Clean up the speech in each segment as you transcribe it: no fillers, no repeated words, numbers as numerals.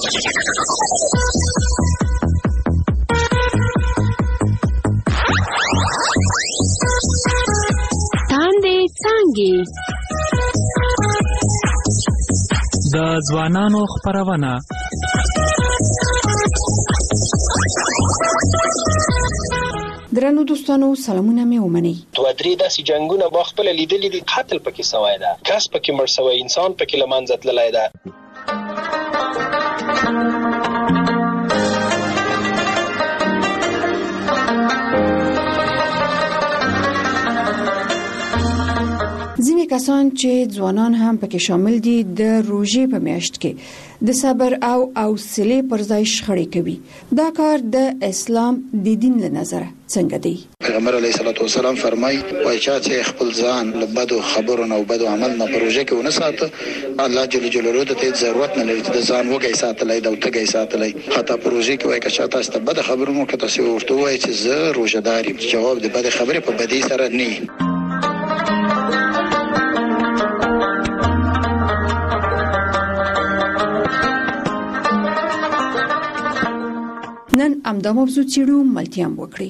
تاندې څانګې د ځوانانو خپرونه. درنو دوستانو سلامونه مې ومنئ. دوه درې داسې جنګونه ما خپله لیدلي دي. قتل پکې سوی ده، کس پکې مړ سوی، انسان پکې له منځه تللی ده. ځینې کسان چې ځوانان هم پکې شامل دي د روژې په میاشت کې د صبر او حوصلې پر ځای شخړې کوي. دا کار د اسلام د دین له نظره څنګه دی؟ پیغمبر علیه الصلاۃ والسلام فرمایي وای چې خپل ځان له بدو خبرو نه او بدو عمل نه په روژه کې ونه ساته، الله جل جلاله ته ضرورت نه لري چې ځان وګي ساتلای دا او تګي ساتلای. حتی په روژه کې وای که شاته است بد خبرونو کې تاسو ورته وای چې زه روژه‌دار یم، جواب د بد خبره په بدی سره نه. نن امدا موضوع چیرو ملتیام وکړي.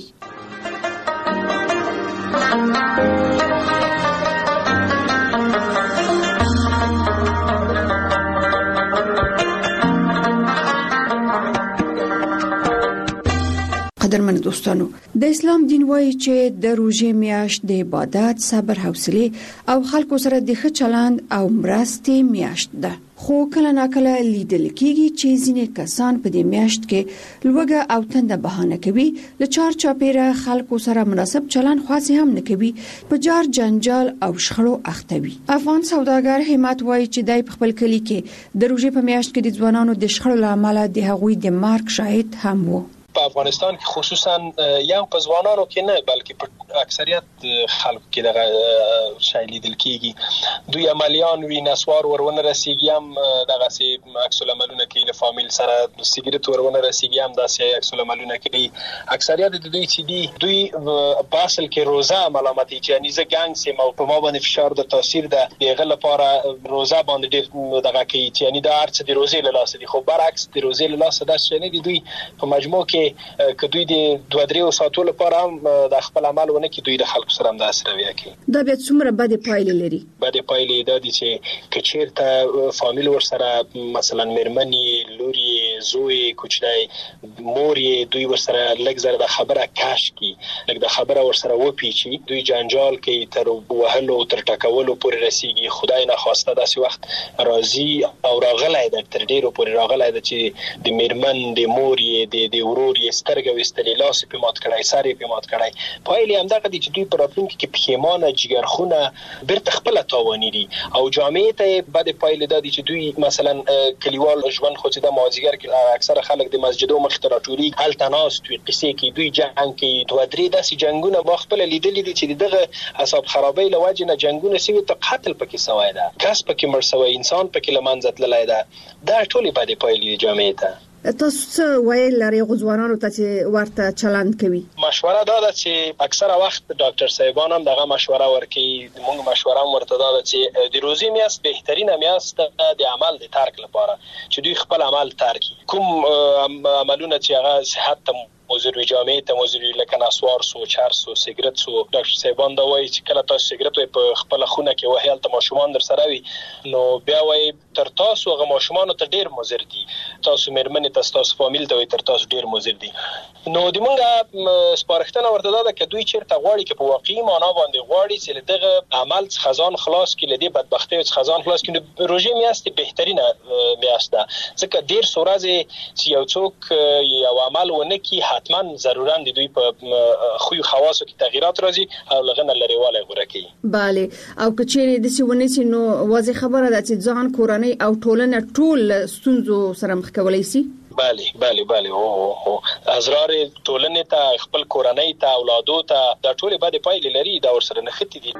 قدرمن دوستانو، د اسلام دین وایي چې د روژې میاشت د عبادت، صبر، حوصله او خلکو سره د ښه چلند او مرستې میاشت ده. خو کله ناکله لیدل کېږي چې ځینې کسان په دې میاشت کې لوږه او تنده بهانه کوي، له چار چاپیره خلکو سره مناسب چلند خاص هم نه کوي، په جار جنجال او شخړو اخته وي. افغان سوداګر همت وایي چې دای په خپل کلی کې د روژې په میاشت کې د ځوانانو د شخړو لامل د هغوی د مرګ شاهد هم وو. په افغانستان کې خصوصا یا په ځوانانو کې نه بلکې په اکثریت خلکو کې دغه شی لیدل کېږي. دوی عملیان وي، نسوار ورونه رسیږي، هم دغه سي عکس العملونه کوي، له فامیل سره سیګریټ ورونه رسیږي، هم داسې عکس العملونه کوي. اکثریت د دوی چې دوی په اصل کې روزه ملامتي چې یعنی زه ګنګ سم او په ما باندې فشار د تاثیر ده دغه لپاره روزه باندې ډېر دغه کوي چې یعنی دا ارڅ د روزې له لاسه دي. خو برعکس د روزې له لاسه دا څه نه دي. دوی په مجموع کې که دوی د 2-3 ساعتو لپاره هم د خپل عمل ونه کې دوی د خلکو سره هم داسې رویه کوي. دا بیا څومره بدې پایلې لري؟ بدې پایلې دا دي چې که چېرته فامیل ورسره مثلا مېرمنې، لورې، زوی، کوچنی، مور یې دوی ورسره لږ زره د خبره کش کړي، لږ د خبره ورسره وپیچي، دوی جنجال کوي، تر وهلو تر ټکولو پورې رسیږي. خدای ناخواسته داسې وخت راځي او راغلی ده، تر ډېرو پورې راغلی ده چې د مېرمن، د مور یې، د ورور یې سترګه ویستلې، لاس یې پې مات کړی، سر یې پې مات کړی. پایلې همدغه دي چې دوی په راتلونکي کې پښیمانه، جګرخونه، بیرته خپله تاواني دي. او جامعې ته یې بدې پایلې دا دي چې دوی مثلا کلیوال ژوند خو چې د مازدیګر کې اکثره خلک د مسجدو مخې ته راټولېږي، هلته ناست وي، قصې کوي، دوی جنګ کوي. 2-3 داسې جنګونه ما خپله لیدلي دي چې دغه اعصاب خرابۍ له وجې نه جنګونه سوي، ته قتل پکې سوی ده، کس پکې مړ سوی، انسان پکې له منځه تللی ده. دا ټولې بدې پایلې دي جامعې ته. تاسو څه ویل لرئ ځوانانو ته چې ورته چلند کوي؟ مشوره دا ده چې اکثره وخت ډاکټر صاحبان هم دغه مشوره ورکوي. موږ مشوره هم ورته دا ده چې د روزي میاشت بهترینه میاشت د عمل د ترک لپاره چې دوی خپل عمل ترک کړي. کوم عملونه چې هغه صحت ته موضوع جامعې ته موضوع لکه نسوار سو، چرس سو، سیګریټ سو، ډاکټر صاحبان دا وایي چې کله تاسو سیګریټ په خپل خونه کې وهي هلته ماشومان در سره وي، نو بیا وایي تر تاسو هغه ماشومان ته ډیر مضر دي، تاسو مېرمنې تاسو فامیل ته وایي تر تاسو ډیر مضر دي. نو د موږ سپارښتنه ورته دا ده چې دوی چیرته غواړي چې په واقعي معنا باندې غواړي چې دغه عمل څخه ځان خلاص کړي، له دې بدبختۍ څخه ځان خلاص کړي. روژې میاشت بهترینه میاشت ده ځکه ډیر ورځې چې یو څوک یو عمل ونه کړي حتما ضرورا د دوی په خوی خواصو کې تغیرات راځي او لغنه لريواله غوړه کوي. bale او کچېره د سیونې چې نو واضح خبره ده چې ځان کورنۍ او ټولنه ټول ستونزو سره مخ کولای شي. بله او ازرار ټولنې ته، خپل کورنۍ ته، اولادو ته دا ټول باندې پایلې لري. دا ورسره نښتې دي.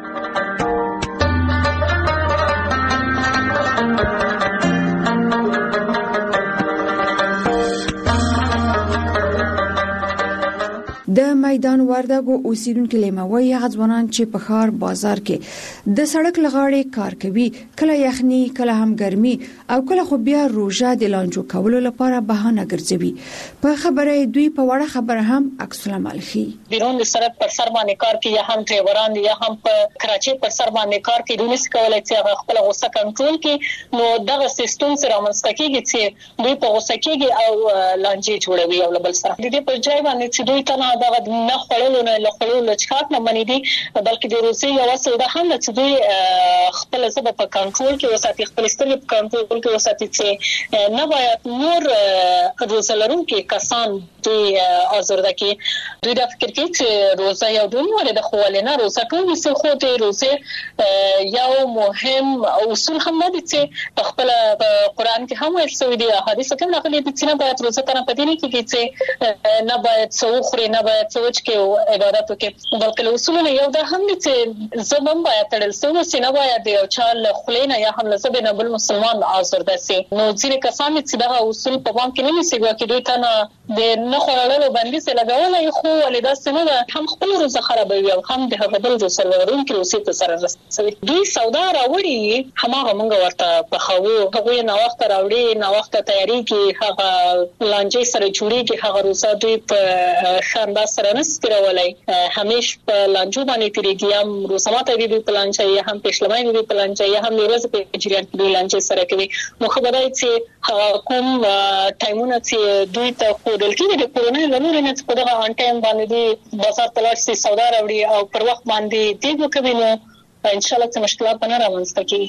د میدان وردګو اوسیدونکو لیموي غځونان چې په ښار بازار کې د سړک لغاړې کار کوي، کله یخني کله هم ګرمي او کله خو بیا روژه د لانجو کولو لپاره بهانه ګرځوي. په خبره دوی په وړه خبره هم عکس العمل ښيي. بیرون د سړک پر سر باندې کار کوي یا هم ډرایوران یا هم په کراچۍ پر سر باندې کار کوي، دوی څه کولای چې خپل غوسه کنټرول کړي. نو دغه سیستم سره رامنځته کیږي چې دوی په غوسه کېږي او لانجې جوړوي او بل سره د دې په ځای باندې چې دوی ته دغه نه خړلو نه لخړلو لچکات نه منې دي، بلکې د روسي یو اصل ده هم چې دوی خپل ځبه په کنټرول کې وساتي، خپل سترګې په کنټرول کې وساتي چې نه باید نور روزلرونکو کسان دوی آزرده کې دوی د فکر کې چې روزه یو ډول د خوالنه روزه کوي چې خو د روزه یو مهم اصول هم نه دي چې په خپل قرآن کې هم ویل شوی دی، حدیث کې هم راغلي دي چې نه باید روزه تر په دې کې چې نه باید څوخري نه باید سوچ کې عبادت وکړي، بلکې اصول یو ده هم دي چې زمون باید تړل سوي نه باید یو چال خلینا یا هم لزبه نه بل مسلمان آزرده سي. نو ځینې کسان چې دا اصول په پام کې نه نیسي چې دوی ته د نه خورلو بندیز لګولای خو ولدا سمه هم خپل روزه خرابوي او هم د هغه بل سرورون کې اوسې ته سره رسوي. دوی سودا راوړي همغه مونږ ورته په خو هغه نه وخت راوړي نه وخت تیاری کې هغه لانجې سره جوړيږي، هغه روزه دوی په شاندا سره نسترولای همیش په لانجو باندې تیریږي، هم روزه ماته دی په لانجې یا هم پښلمای دی په لانجې یا هم ورځ په جریان کې لانجې سره کوي. نو خبره چې کوم ټایمونه چې دوی ته دلته د کورونې لرونې نه په دغه ان ټایم باندې دی بازار تلاش سي سودا راوړي او پر وخت باندې دی وکوي، نو ان شاء الله چې مشکلات نه راوځي کی.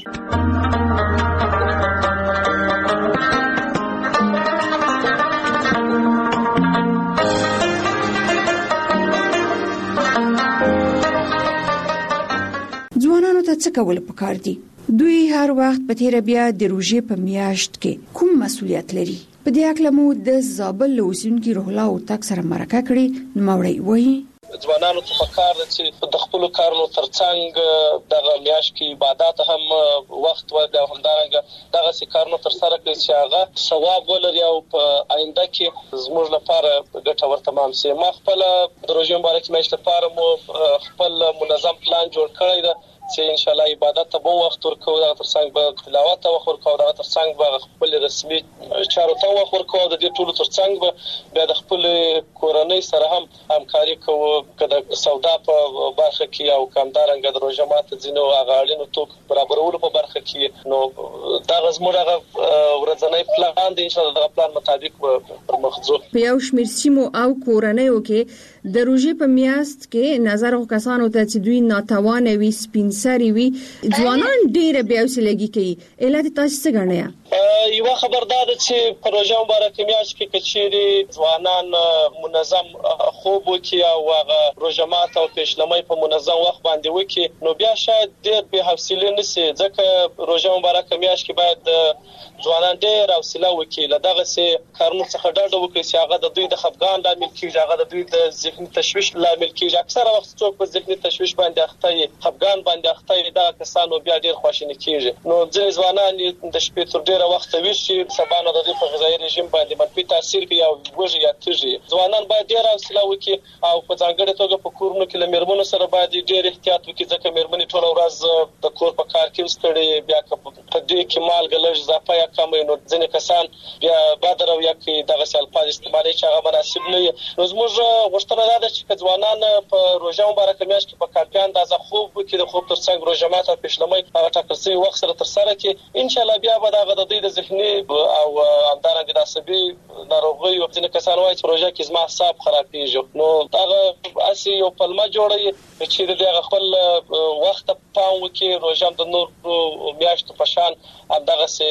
ځوانانو ته څه کول پکار دي؟ دوی هر وخت په تیر بیا د روژې په میاشت کې کوم مسؤلیت لري؟ په دې اړه مو د زابل اوسیدونکو روح الله او تک سره مرکه کړې، نوموړی وایي ځوانانو ته پکار دي چې د خپل کارونو ترڅنګ دغه میاشت کې عبادت هم وخت ورکړي او همدارنګه دغه سکارونو تر سره کړي چې هغه ثواب ولري او په آینده کې زموږ لپاره ګټور تمام شي. ما خپل د روژې مبارک میاشت لپاره مو خپل منظم پلان جوړ کړی دی چې ان شاء الله عبادت ته به وخت ورکو، دا ترڅنګ به تلاوت ته وخت ورکو، دا ترڅنګ به خپل رسمي چارو ته وخت ورکو، د دې ټولو ترڅنګ به بیا د خپل کورنۍ سره هم همکاري کوو کله سودا په برخه کې او کمدارنګ د روژه ماته ځینو هغه اړینو توکو برابرولو په برخه کې. نو دا زموږ هغه ورځنی پلان دی، ان شاء الله دا پلان مطابق پر مخ ځو. په یو شمېر سیمو او کورنیو کې د روژې په میاشت کې نظر کسانو ته چې دوی ناتوانه وي سپین سری وي ځوانان ډېر بیا وسلګي کوي، علت تاسو څه غواړئ؟ یو خبردار چې په روژه مبارک میاشت کې کچېری ځوانان منظم خوب وکي او هغه روژه ماته او پښلمۍ په منظم وخت باندې وکي، نو بیا شاید ډېر به حوصله نشي، ځکه روژه مبارک میاشت کې باید ځوانان ډېر حوصله وکي لدغه سي کارونو څخه ډډه وکړي چې هغه د دوی د خفګان لامل کیږي، هغه د دوی د ذهني تشویش لامل کیږي. اکثره وخت څوک په ذهني تشویش باندې اخته وي، خفګان باندې اخته وي، دا کسانو بیا ډېر خواشینی کیږي. نو ځینې ځوانان د شپې تر ډېره وخت ویشي، سبا نه د دې په غذایي رژیم باندې منفي تاثیر کوي او وږي یا تږي. ځوانان باید ډېر حوصله وکړي او په ځانګړي توګه په کورونو کې له میرمنو سره باید ډېر احتیاط وکړي، ځکه میرمنې ټول ورځ د کور په کار کې وستړي، بیا په دې کې مالګه لږ اضافه یا کم، نو ځینې کسان بیا بادر او یا کې دغه الفاظ استعمالي چې هغه مناسب نه وي. نو زموږ غوښتنه ده چې ځوانان په روژه مبارک میاشت کې په کافي اندازه خوب وکړي، د خوب ترڅنګ روژه ماته او پښلمۍ هغه ټاکل شوی وخت سره تر سره کړي. ان شاء الله بیا به دغه د دوی د ذهني او همدارنګه د عصبي ناروغیو ځینې کسان وایي چې روژه کې زما اعصاب خرابېږي، نو هغه اسی یو پلمه جوړوي چې دغه خپل وخت پام وکړي. روژه د نور میاشتو په شان همدغه سي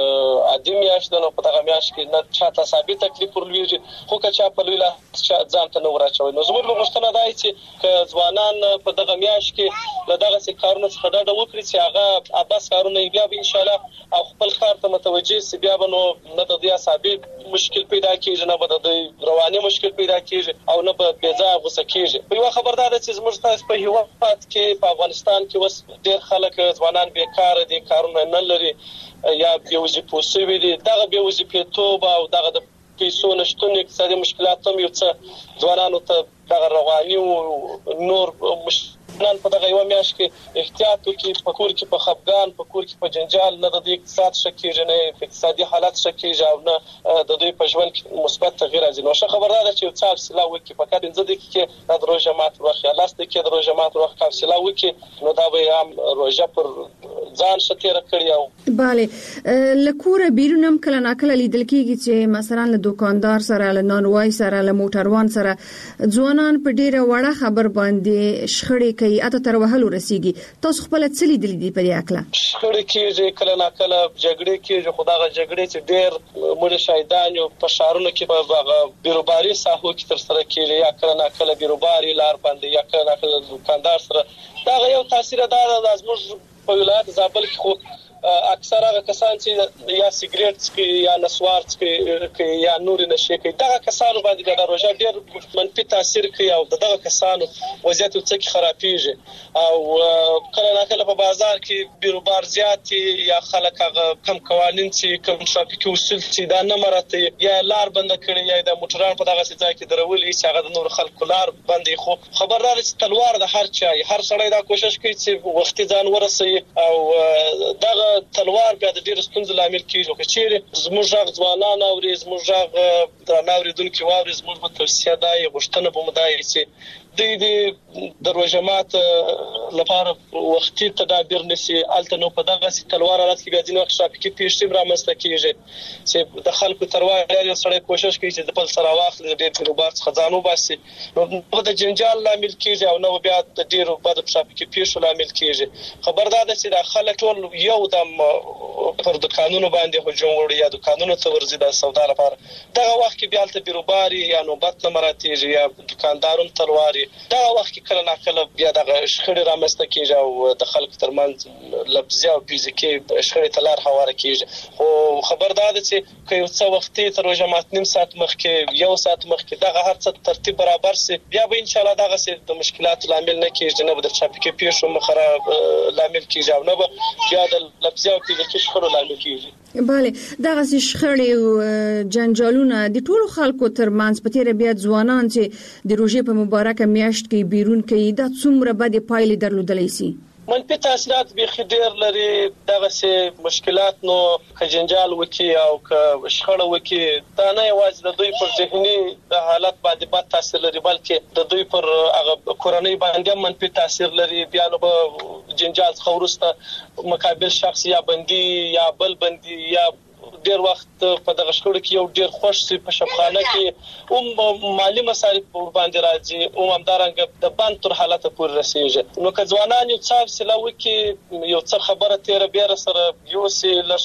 عادي میاشت نه په دغه میاشت کې نه چاته ثابت تکلیف ورلويږي، خو که چا په لوی ځان ته نه ورچوي. نو زموږ غوښتنه ده چې ځوانان په دغه میاشت کې له دغه سي کارونو څخه ډډه وکړي چې هغه اباس کارونه بیا به ان شاء الله او خپل کار ته متوجه سي، بیا به نو نه د دې عصبي مشکل پیدا کیږي، نه به د رواني مشکل پیدا کیږي او نه به بېځایه غوسه کیږي. یو خبردار چې زموږ تاسو په هیواد کې په افغانستان کې وس ډېر خلک ځوانان بیکاره دي، کارونه نه لري یا بې وظیفې شوي دي. دغه بې وظیفې توب او دغه د پیسو نشټون اقتصادي مشکلات هم یو څه ځوانانو ته د رواني او نور نن په دغه یو میاشت کې احتیاط وکړي، په کور کې په خفګان، په کور کې په جنجال نه د اقتصاد شکیږي، نه اقتصادي حالت شکیږي او نه د دوی په ژوند کې مثبت تغییر راځي. نو ښه خبردار ده چې یو څه حوصله وکړي، فقط 15 دقیقې د روژه مات وخت یا 10 دقیقې د روژه مات وخت حوصله وکړي، نو دا به هم روژه پر ځان شتیر کړی. او bale لکوره بیرونم کله ناکله لیدل کیږي چې مثلا له دکاندار سره، له نانوای سره، له موټروان سره ځوانان په ډیره وړه خبر باندې شخړې کوي، اته تر وهلو رسیږي. تاسو خپل څه لیدل دي په دې اکله؟ شخړې کېږي، کله ناکله جګړې کېږي، خو دغه جګړې چې ډېر مړ شهیدان یو په شهرونو کې په بیروباري ساحو کې تر سره کېږي، یا کله ناکله بیروباري لار باندې، یا کله ناکله دکاندار سره. دا یو تاثیر ده د زموږ په ولایت زابل کې. خو اکثر هغه کسان چې یا سیګریټ څکي یا نسوار څکي یا نور نشي کوي، دا کسانو باندې د روژه ډېر منفي تاثیر کوي او دغه کسانو وضعیت څخه خرابېږي. او کله ناکله په بازار کې بیروبار زیات یا خلک هغه کم قوانين چې کم ټرافیکي اصول چې دا نه مراته یا لار بند کړي یا د موټران په دغه ځای کې درولې چې هغه د نور خلکو لار بندي. خو خبردار چې تلوار د هر چا هر سړی دا کوشش کوي چې وختي ځان ورسوي او دغه تلوار بیا د ډېر ستونزې لامل کیږي. چې زموږ غږ ځوانان او زموږ غږ درناوریدونکو واوري، زموږ په توصیه دای غوښتنه به مدای چې د روژه مات لپاره وختي تدابیر نشي. الته نو په دغه تلوار حالت کې بیا ځینې وخت ټرافیکي پیښې رامنځته کیږي چې د خلکو تروار یو سړی کوشش کوي چې د بل سره واخلي د ډېر بیروبار څخه ځان وباسي، نو د جنجال لامل کیږي او نو بیا د ډېرو بد ټرافیکي پیښو لامل کیږي. خبردار ده چې د خلک ټول یو دم پر د قانونو باندې هجوم وړي یا د قانونو ته ورزي د سودا لپاره. دغه وخت کې بیا الته بیروباري یا نوبت نه مراتیږي یا دکاندارون تلواري. دا وخت کې کله ناکله بیا د شخړې رامنځته کیږي او د خلکو ترمنځ لفظي او فزیکي شخړې تلار هواره کیږي. خو خبردار ده چې که یو څه وختي تر روژه مات نیم ساعت مخکې، یو ساعت مخکې دغه هر څه ترتیب برابر سي، بیا به ان شاء الله دغه سي د مشکلاتو لامل نه کیږي، نه به د ټرافیکي پیښو مخره لامل کیږي او نه به بیا د لفظي او فزیکي شخړو لامل کیږي. bale دغه شخړې او جنجالونه د ټولو خلکو ترمنځ په تیر بیا ځوانان چې د روژې په مبارکه میاشت کې بیرون کوي، دا څومره بده پایلې درلودلی سي؟ منفي تاثیرات به خډیر لري. دغه سه مشکلات نو کجنجال وکي او ک شخړه وکي، دا نه یوازې د دوی پر ذهني حالت باندې بد تاثیر لري، بلکې د دوی پر هغه کورنۍ باندې منفي تاثیر لري. بیا نو جنجال څخه ورسته مقابل شخص یا بندي یا بل بندي یا ډیر وخت په دغه شکړو کې یو ډیر خوش سي په شپخانه کې مالی مصارف باندې راځي او همدارنګه د بانک تر حالت پورې رسیږي. نو که ځوانان یو څه سلاوي کې یو څه خبره تیر بیر سره یو سي لش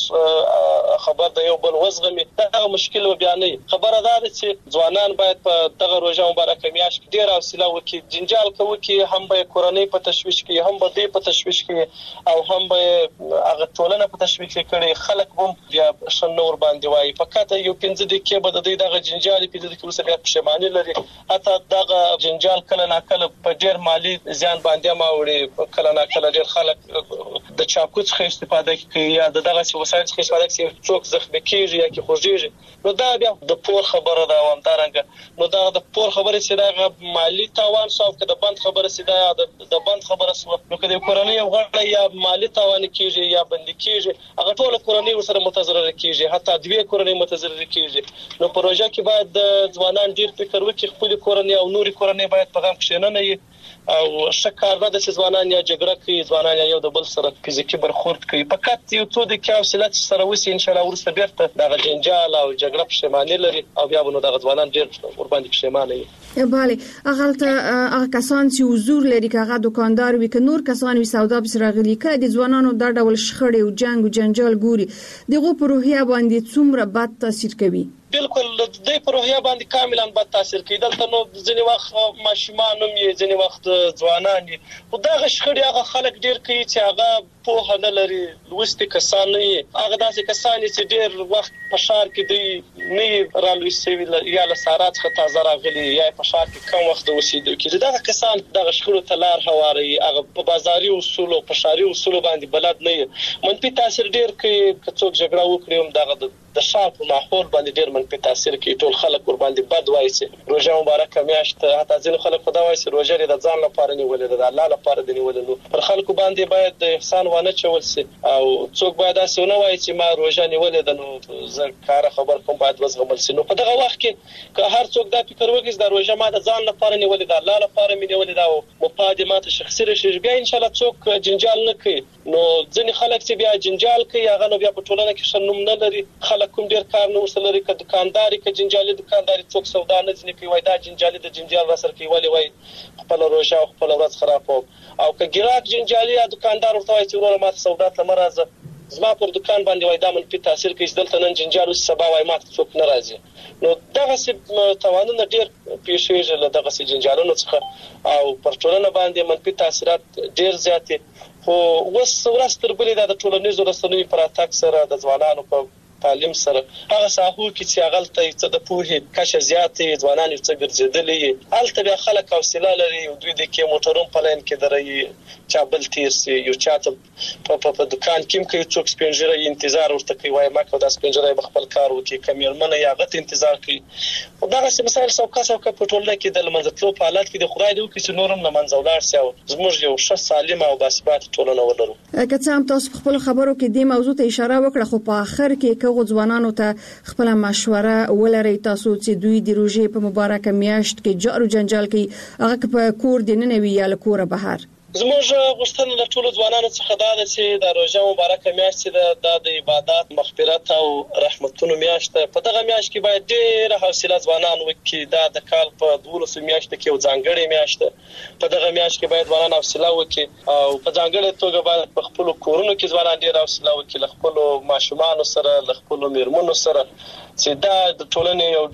خبر د یو بل وزغمي، دا مشکل بیانې. خبره ده چې ځوانان باید په دغه روژه مبارکه میاشت کې ډیر حوصله وکړي، جنجال کوي کې هم به کورنۍ په تشویش کې، هم به دې په تشویش کې او هم به هغه ټولنه په تشویش کې کړي. خلک هم بیا نور باندې وای فقط یو 15 دقیقې به د دغه جنجال 15 دقیقې وروسته بیا پښیماني لري. حتی دغه جنجال کله ناکله په ډیر مالی زیان باندې ماوړي، کله ناکله ډیر خلک د چاقو څخه استفاده کوي یا دغه وسایل څخه استفاده کوي، څوک زخمي کیږي یا کې خوږیږي. نو دا بیا د پور خبره ده. ومدارنګه نو دا د پور خبره چې دا مالی تاوان سو که د بند خبره چې دا د بند خبره سو، نو کله کورنۍ غړي یا مالی تاوان کیږي یا بند کیږي، هغه ټول کورنۍ سره متضرر کیږي، حتی دوی کورنۍ متضرر کیږي. نو پروژه کې باید د ځوانان ډیر فکر وکړي، خپل کورنۍ او نوري کورنۍ باید په غم کې نه وي او شکار نه د ځوانان یا جګړه کوي، ځوانان یو د بل سره فزیکی برخورد کوي. فقط یو څو د حوصله سره وسی ان شاء الله ورسته بیرته د جنجال او جګړه پښیماني لري او بیا نو د ځوانان ډیر ور باندې پښیمانه وي. bale هغه کسان چې حضور لري، هغه دکاندار وي، که نور کسان وي سودا بس راغلي، کله د ځوانانو دا ډول شخړې او جنگ او جنجال ګوري، دغه په روحیه باندې څومره بد تاثیر کوي؟ بالکل د پروژه باندې کاملا بد تاثیر کوي. دلته نو ځینې وخت ماشومان هم یې، ځینې وخت ځوانان یې، خو دا شخړې هغه خلک ډیر کوي چې هغه پوهه نه لري لوستي کسان نه هغه داسې کسان چې ډېر وخت په ښار کې دی نه رالوي سوي یا له سارات څخه تازه راغلي یا په ښار کې کم وخت اوسېدو کې دغه کسان دغه شخړو ته لار هواري هغه په بازاري اصول او په ښاري اصول باندې بلد نه منفي تاثیر ډېر کوي که څوک جګړه وکړي هم دغه د ښار په ماحول باندې ډېر منفي تاثیر کوي ټول خلک ور باندې بد وایي چې روژه مبارکه میاشت حتی ځینې خلک خدا وایي چې روژه د ځان لپاره نیولې ده د الله لپاره دی نیولې نو پر خلکو باندې باید د احسان ونه چول شي او څوک باید داسې ونه وایي چې ما روژه نیولې ده نو زه کار خبر کوم باید وزغمل شي نو په دغه وخت کې که هر څوک دا فکر وکړي چې د روژه ما د ځان لپاره نیولې ده الله لپاره مې نیولې ده او مفادات شخصي رشي بیا ان شاء الله څوک جنجال نه کوي نو ځینې خلک چې بیا جنجال کوي هغه نو بیا په ټولنه کې شنوم نه لري خلک کوم ډیر کار نه وسلري که دکانداري که جنجالي دکانداري څوک سودا نه ځنی کوي وای دا جنجالي د جنجال را سره کوي وای خپل روژه او خپل ورځ خراب او که ګراک جنجالي یا دکاندار ورته وای چې ورور ما سودا ته مرزه زما پر دکان باندې وای دا منفي تاثیر کوي چې دلته نن جنجال وس سبا وای ما څوک ناراضي نو دغه څه توانونه ډیر پیښیږي له دغه څه جنجالونو څخه او پر ټولنه باندې منفي تاثیرات ډیر زیات خو وس ورستر بلې د ټولنیزو رسنیو پر اتاک سره د ځوانانو په تعلیم سره هغه ساحو کې چې غلطه څه د پوهې کچه زیاتې ځوانان یو څه ګرځېدلې هلته بیا خلک حوصله لري دوی د کې موټرون په لاین کې درې چا بل تیر سي یو چاته په دکان کې کوي څوک سپینجره انتظار ورته کوي وای ما کو د سپینجره خپل کار وکي کمیرمنه یا غت انتظار کوي او دا څه مسایل څوک په ټولنه کې د لمنځتلو په حالت کې د خدای دی چې نورم نه منځولار سي او زموږ یو ښه سالم او باثبات ټولنه ولرو که څه هم تاسو خپل خبرو کې د موضوع ته اشاره وکړه خو په اخر کې کوم ځوانانو ته خپل مشوره ولري تاسو چې دوی د روژې په مبارکه میاشت کې جارو جنجال کوي هغه په کور د ننوي یا له کوره بهر زموږ غوښتنه له ټولو ځوانانو څخه دا ده چې د روژه مبارکه میاشت د عبادت مغفرت او رحمتونو میاشت په دغه میاشت کې باید ډېر حوصله ځوانان وکړي دا د کال په 12 میاشت کې یو ځانګړی میاشت په دغه میاشت کې باید ځوانان حوصله وکړي او په ځانګړي توګه باید په خپل کورونو کې ځوانان ډېر حوصله وکړي له خپل ماشومان سره له خپل میرمنو سره چې دا د ټولنې یو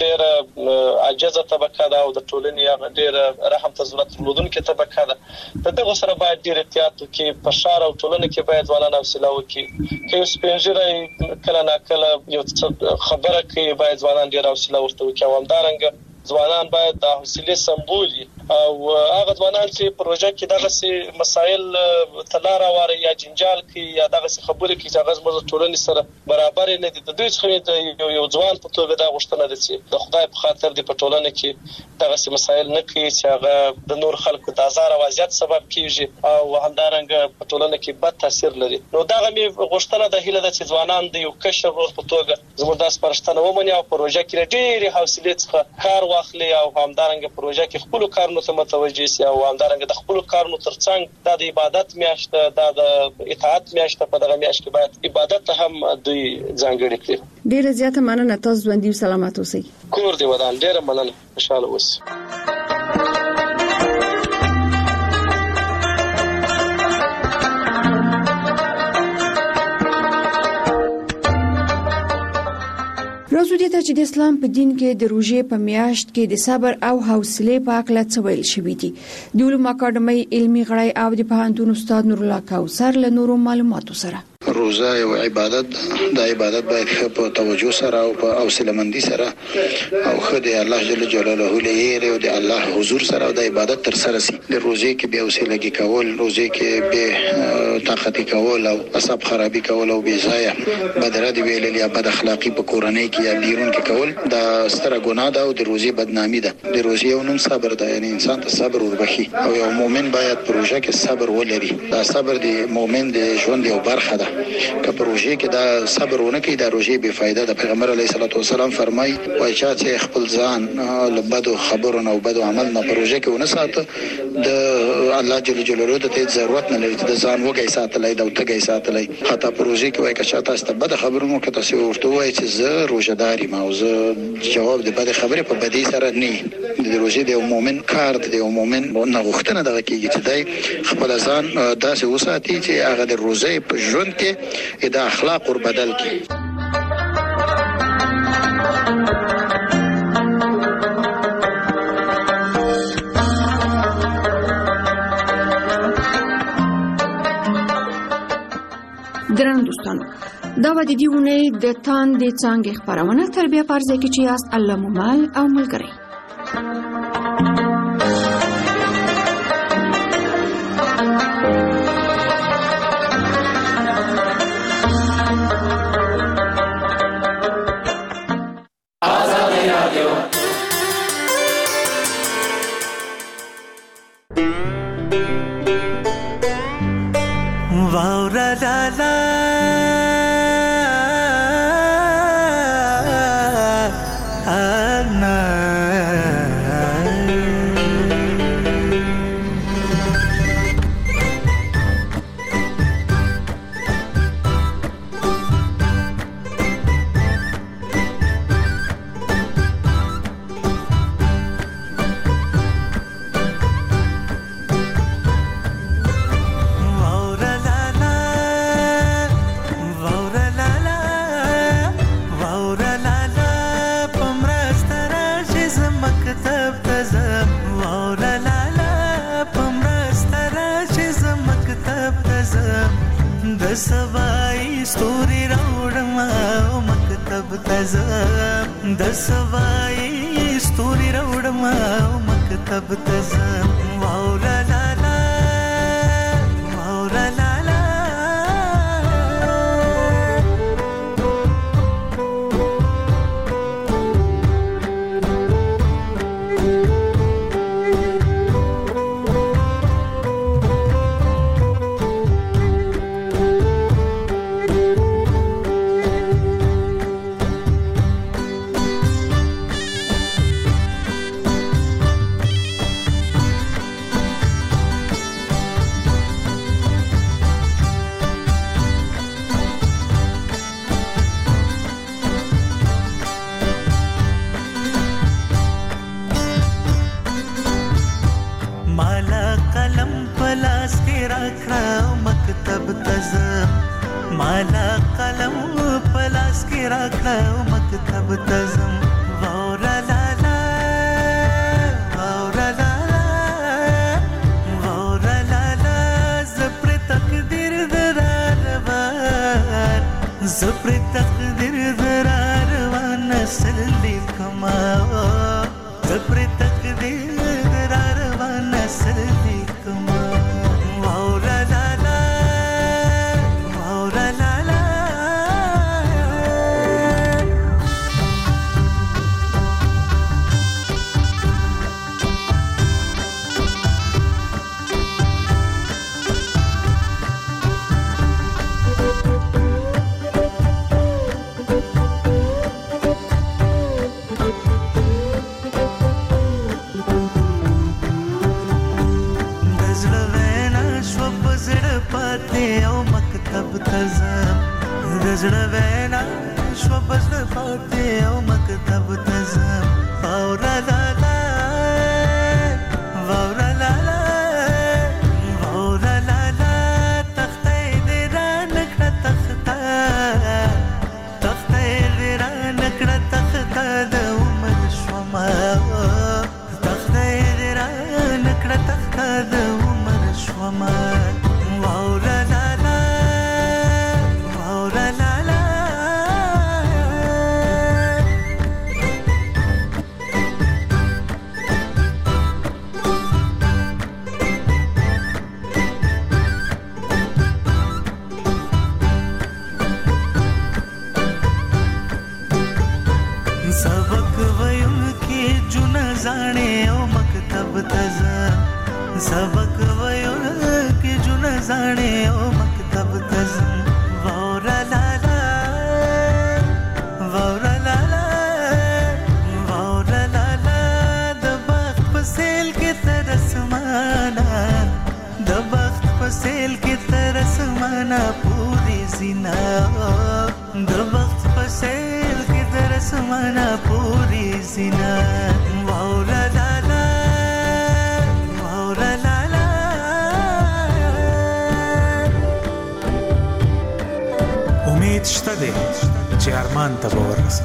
ډېر عاجزه طبقه ده او د ټولنې یو ډېر رحم ته ضرورت لرونکې طبقه ده په دغه سره باید ډېر احتیاط وکړي په ښار او ټولنه کې باید ځوانان حوصله وکړي که یو سپینجره کله ناکله یو خبره کوي باید ځوانان ډېر حوصله ورته وکړي او همدارنګه ځوانان باید د حوصلې سمبول او هغه ځوانان چې پروژه کې دغه مسایل تلار واره یا جنجال کوي یا دغه خبرې کوي چې هغه زموږ ټولنې سره برابر نه دي د دوی څخه یو ځوان په توګه دا غوښتنه ده چې د خدای په خاطر د پټولنه کې دغه مسایل نه کوي چې هغه د نور خلکو د آزار او اذیت سبب کیږي او همدارنګه پټولنه کې بد تاثیر لري نو دغه می غوښتنه د هیله ده چې ځوانان د یو کشر ورو په توګه زموږ د سپارښتنه ومني او پروژه کې ډېر حوصله څخه کار واخلي او همدارنګه پروژه کې خپل کارونو ته متوجي شي او همدارنګه د خپل کارونو ترڅنګ د عبادت میاشت د اطاعت میاشت په دغه میاشت کې باید عبادت هم دوی ځانګړي کړي ډیره زیاته مننه تاسو ژوندۍ سلامات اوسئ کور دی ودان ډیره مننه خوشاله اوسئ راځو دې ته چې د اسلام په دین کې د روژې په میاشت کې د صبر او حوصله په اړه څه ویل شوی دي د علوم اکاډمي علمي غړی او د پوهنتون استاد نور الله کوثر له نورو معلوماتو سره روزه او عبادت د عبادت باید په توجه سره او په حوصله مندي سره او خدای الله جل جلاله لري او د الله حضور سره او د عبادت تر سره سي د روزه کې به حوصلهګي کول روزه کې به طاقت کول او اصحاب خرابي کول او به ځای بدره دی ویل یا بد اخلاقی په کورنۍ کې یا بیرون کې کول دا ستره ګناه ده او د روزه بدنامي ده د روزه یو نوم صبر ده یعنی انسان ته صبر وربخي او یو مؤمن باید په روزه کې صبر ولري دا صبر د مؤمن د ژوند یو برخه ده که پروژه کې دا صبر ونه کوي دا روزه بے فایده ده پیغمبر علیه الصلاه والسلام فرمای وای چې خپل ځان له بدو خبرو او بدو عمل نه پروژه کې ونه ساته د الله جل جلاله ته ضرورت نه لري د ځان وګي ساتلای دا وتګي ساتلای حتی پروژه کې وای که تاسو ته بد خبرونه که تاسو ورته وای چې زه روزداري ما او زه جواب د بد خبرې په بدی سره نه د روزه د مؤمن کار د مؤمن نه غوښتنه دغه کېږي چې دای خپل ځان داسې وساتي چې هغه د روزه په ژوند کې دا اخلاق ور بدل کی دوستانو دا و د دې اونۍ د تاندې څانګې خپرونه تر بیا پرځای کې چې یاست الله مو مل او ملګری. امید شته دی چې ارمان ته به ورسم،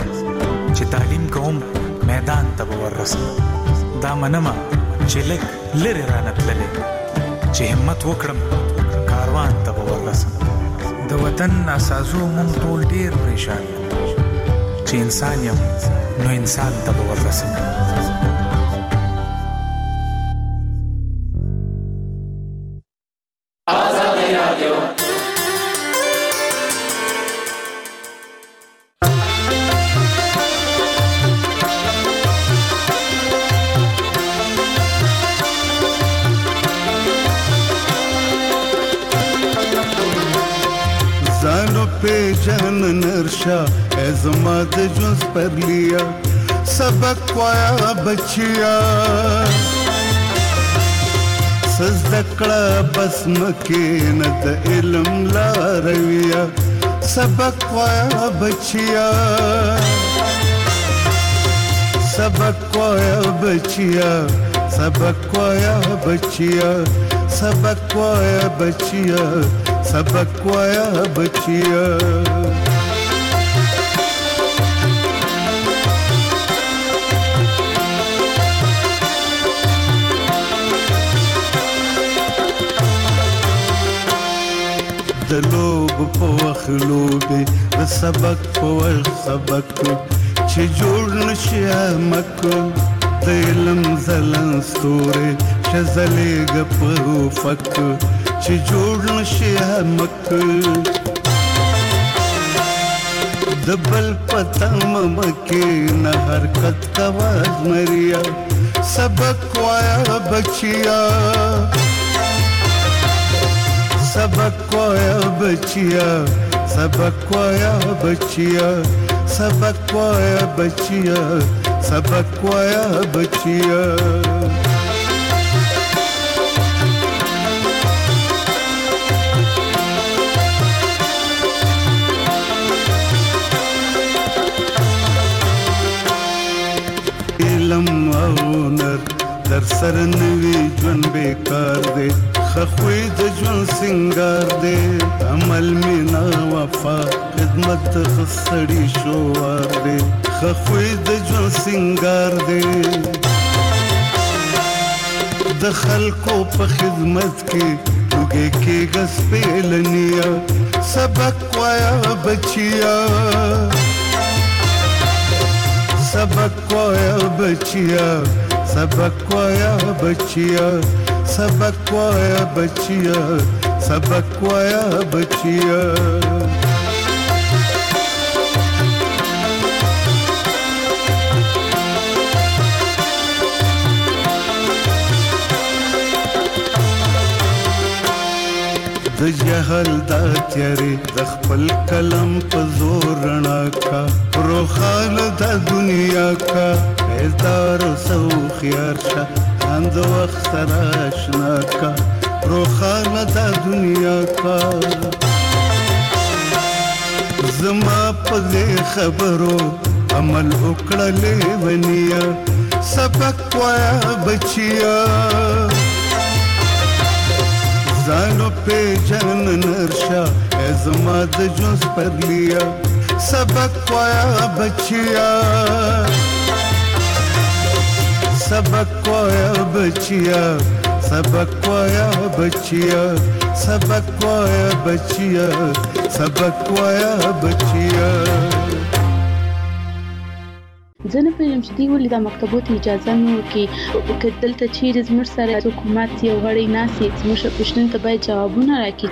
چې تعلیم کوم میدان ته به ورسم. دا منمه چې لږ لرې رانه تللی، چې همت وکړم کاروان ته به ورسم. د وطن اساسو مونږ ټول ډیر پریشان یو چې انسان یم نو انسان ته به ورسم. جان نرشا ازما د جوز پر لیا سبق وایا بچیا سزدکړه بس مکه نه د علم لارویا سبق وایا بچیا سبق وایا بچیا سبق وایا بچیا سبق وایا بچیا سبق وایا بچیا د لوب په وخت لوبې د سبق په وخت سبق چې جوړ نشي مک د علم زلن ستوري شزلېږ په فک چې جوړ نشي مک د بل پتا مکه نه حرکت کوا مریا سبق وایا بچیا سبق وایا بچیا سبق وایا بچیا سبق وایا بچیا سبق وایا بچیا علم او نر در سر نوی جون بیکار دے خخوی د جون سنگار دے عمل مینا وفا خدمت خسڑی شوار دے خخوی د جون سنگار دے د خلقو په خدمت کې وګه کې غس پیلنیا سبق وایا بچیا سبق وایا بچیا سبق وایا بچیا سبق وایا بچیا سبق وایا بچیا د جهل دا تیارې د خپل کلم په زور رڼا کا روخان د دنیا کا بیدار سو خيار شه اند وخت سره آشنا کا روخان د دنیا کا زما په خبرو عمل وکړلې ونیا سبق وایا بچیا زانو پہ جان نرشا ازما د جوز پر لیا سبق وایا بچیا سبق وایا بچیا سبق وایا بچیا سبق وایا بچیا سبق وایا بچیا زنه په یم چې دی ولې د مکتبونو اجازه مې وکي دلته چیرې زموږ سره حکومت یو غړی ناسي زموږ پښتون ته باید جوابونه راکړي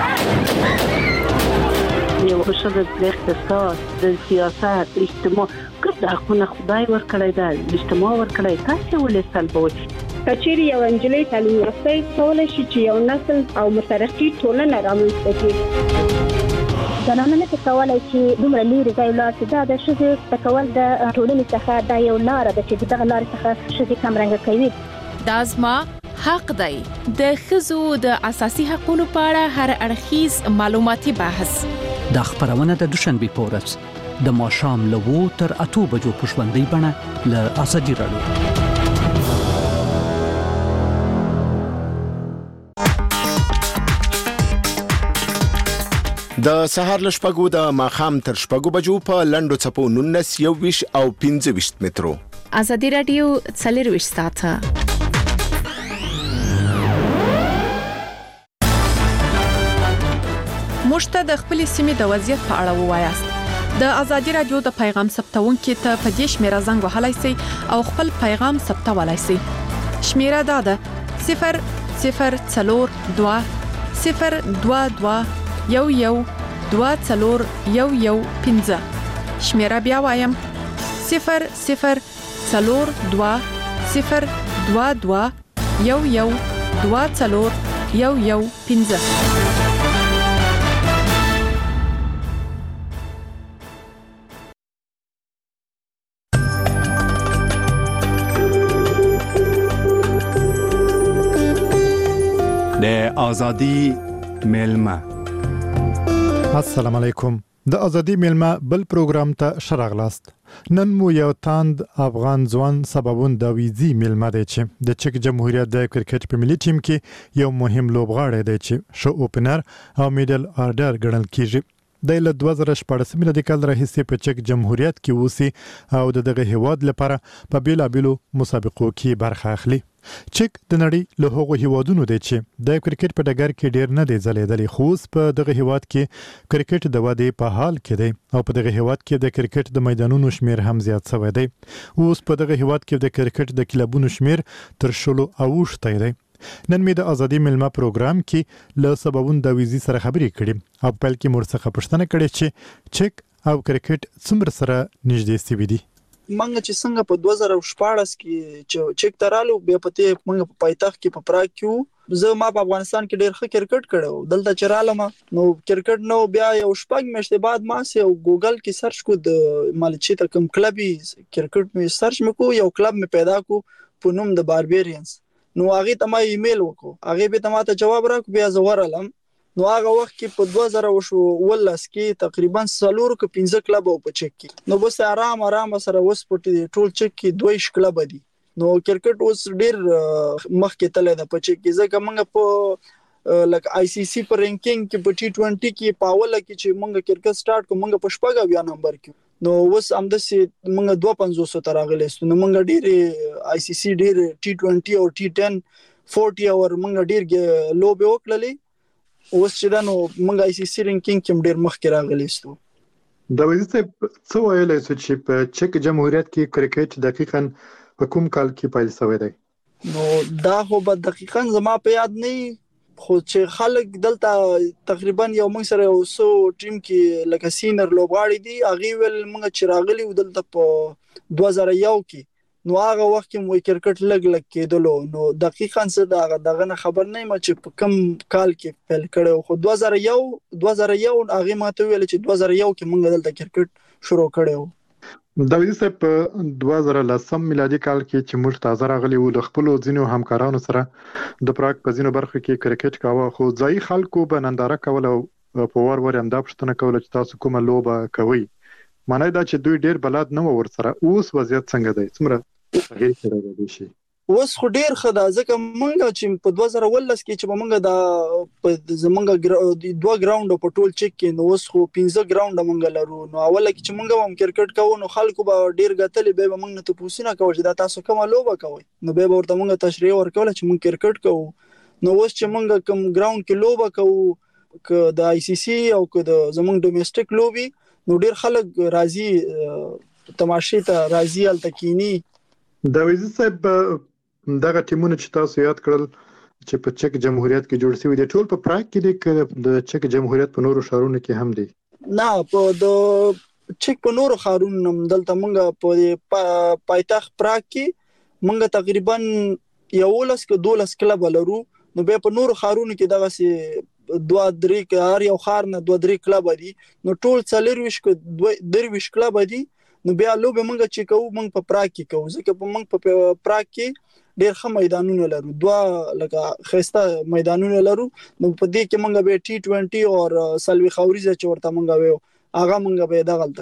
یو شته د اقتصاد د سیاست اجتماع کله حقونه خدای ورکړی دا اجتماع ورکړی تاسو ولې سلبوي کچېری یو انجلۍ تعلیم یافته کولای شي چې یو نسل او مترقي ټولنه رامنځته کړي زنانه نه کولای چې دومره لري ځای لا چې دا د شذ تکول د ټولنې څخه دا یو لار ده چې دغه لار څخه شذ کم رنګ کوي دا زما حق دی د خزو د اساسي حقوقو په اړه هر اړخیز معلوماتي بحث د خبرونه د دوشنبه پورس د ماښام له 2 تر 8 بجو په ژوندۍ بڼه له ازادي رادیو د سهار لشپګو د ماخام تر شپګو بجو په لندو چپو 19 21 او 25 مترو ازادي رادیو څلرويش ساعته مشته د خپل سیمې د وضعیت په اړه ووایاست. د ازادي رادیو د پیغام ثبتونکو ته په دې شمیره زنګ وهلای شئ او خپل پیغام ثبتولای شئ. شمیره دا ده 0042 022 112415. شمیره بیا وایم 0042 022 112415. د ازادي ملما. السلام علیکم. د ازادي ملما بل پروګرام ته شراغلاست. نن مو یو تاند افغان ځوان سببون د ویزي ملما دی چې د چک جمهوریت د کرکټ په ملي ټیم کې یو مهم لوبغاړی دی چې شو اوپنر او میډل آرډر ګڼل کیږي. د 2014 میلادي کال راهیسې په چک جمهوریت کې اوسي او دغه هیواد لپاره په بیلابیلو مسابقو کې برخه اخلي. چک د نړۍ له هغو هیوادونو دی چې د کرکټ په ډګر کې ډیر نه دی ځلیدلی، خو په دغه هیواد کې کرکټ د ودې په حال کې دی او په دغه هیواد کې د کرکټ د میدانونو شمیر هم زیات شوی دی. اوس په دغه هیواد کې د کرکټ د کلبونو شمیر تر 20 اوښتی دی. نن مې د ازادي ملما پروګرام کې له سببون د ویزي سره خبرې کړې او په کې مرڅخه پښتنه کړې چې چک او کرکټ څومره سره نږدې سوي دي. منګه چې څنګه په 2014 کې چې چک ترالو بیا پته منګه په پایتخت کې په پراګ کې زه ما په افغانستان کې ډېر ښه کرکټ کړو. دلته چرالم نو کرکټ نو بیا یو شپږ میاشتې بعد ما سه ګوګل کې سرچ کو د مالچی ته کوم کلبي کرکټ می سرچ مکو یو کلب می پیدا کو په نوم د باربیرینز. نو هغه ته ما ایمیل وکړو، هغه به ته جواب راکړ، بیا زورالم. نو هغه وخت کې په 2018 کې تقریبا 4-5 کلب او په چک کې نو بس آرام سره وس پټي ټول چک کې 2 کلب دي. نو کرکټ اوس ډیر مخکې تللی د په چک کې ځکه موږ په لکه آی سی سی په رینکینګ کې په T20 کې پاوله کې چې موږ کرکټ سٹارټ کو موږ په 8 نمبر کې نو اوس همدسي موږ 2500 تر غلېستو. نو موږ ډیر آی سی سی ډیر T20 او T10 40 اور موږ ډیر لوبه وکړلې. اوس چې دا نو موږ آی سی سی رینکینګ کې ډیر مخکې راغلیستو. دا وایي څه ویلای چې په چک جمهوریت کې کرکټ دقیقاً په کوم کال کې پیل شوی دی؟ نو دا خو به دقیقاً زما په یاد نه خو چې خلک دلته تقریبا یو موږ سره یو سو ټیم کې لکه سینر لوبغاړي دي هغه ول موږ چې راغلي دلته په 2001 کې نو هغه وخت کې مو کرکټ لګ کېدلو. نو دقیقاً څه دغه خبر نه ما چې په کم کال کې پیل کړو خو 2001 هغه ماته ویل چې 2001 کې موږ دلته کرکټ شروع کړو. دا ویل چې په 2010 میلادي کال کې چې موږ تازه راغلي وو د خپل ځینو همکارانو سره د پراګ په ځینو برخو کې کرکټ کاوه، خو ځای خلکو به ننداره کوله او په ور هم دا پوښتنه کوله چې تاسو کومه لوبه کوي. معنی دا چې دوی ډیر بلد نه و ورسره. اوس وضعیت څنګه دی؟ څومره تغیر کړی شي؟ اوس خو ډیر ښه ده ځکه موږ چې په 2019 کې چې موږ دا زمونږ 2 ګراوند په ټول چک کې نو اوس خو 15 ګراوند موږ لرو. نو اوله کې چې موږ هم کرکټ کوو نو خلکو به ډیر غتلې به موږ نه ته پوښتنه کوي چې دا تاسو کومه لوبه کوي نو به ورته موږ تشریح ورکول چې موږ کرکټ کوو. نو اوس چې موږ کوم ګراوند کې لوبه کوو ک د آی سی سی او ک د زمونږ ډومېسټک لوبي نو ډیر خلک راضي تماشې ته راضي التکینی. دا ویزه صاحب دغه ټیمونه چې تاسو یاد کړل چې په چک جمهوریت کې جوړ شوی دي ټول په پراګ کې دي که د چک جمهوریت په نورو ښارونو کې هم دي؟ نه په د چک په نورو ښارونو دلته موږ په پایتخت پراګ کې موږ تقریبا 11 کلب لرو. نو به په نورو ښارونو کې دغه سي 2-3 هر یو ښار نه 2-3 کلب دي. نو ټول 40 کلب دي. نو بیا لوبه موږ چې کوو موږ په پراګ کې کوو ځکه په موږ په پراګ کې ډېر ښه میدانونه لرو، 2 لکه خسته میدانونه لرو. نو په دې کې موږ به T20 او سلوي خوريزه چې ورته موږ وایو هغه موږ به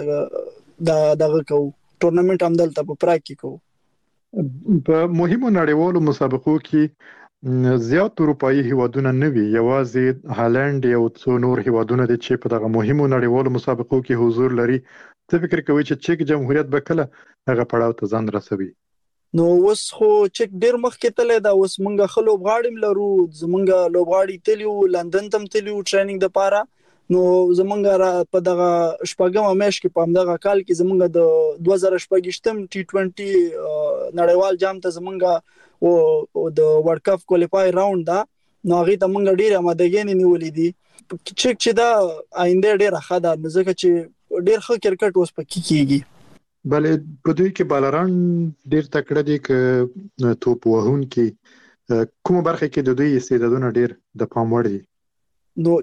دغه کوو ټورنمنت هم دلته په پراګ کې کوو. په مهمو نړیوالو مسابقو کې زیات اروپایي هیوادونه نه وي، یوازې هالند یو څو نور هیوادونه دي چې په دغه مهمو نړیوالو مسابقو کې حضور لري. څه فکر کوي چې چک جمهوریت به کله هغه پړاو ته ځان رسوي؟ نو اوس خو چک ډیر مخکې تللی دا. اوس مونږ خلوب غاړم لرو، زمونږ لوبغاړي تلیو لندن تم تلیو ټریننګ د پاره نو زمونږ په دغه شپږم میاشت کې په دغه کال کې زمونږ د 2018 T20 نړیوال جام ته زمونږ او د ورلد کپ کوالیفای راوند دا نو هغه ته مونږ ډیر آمادګي نیولې دي چې دا آینده ډیر ښه ده ځکه چې ډیر ښه کرکټ اوس پکې کیږي. بلې په دوی کې بالران ډیر تکړه دي ک توپ وهون کې کومه برخه کې د دوی استعدادونه ډیر د پام وړ دي. نو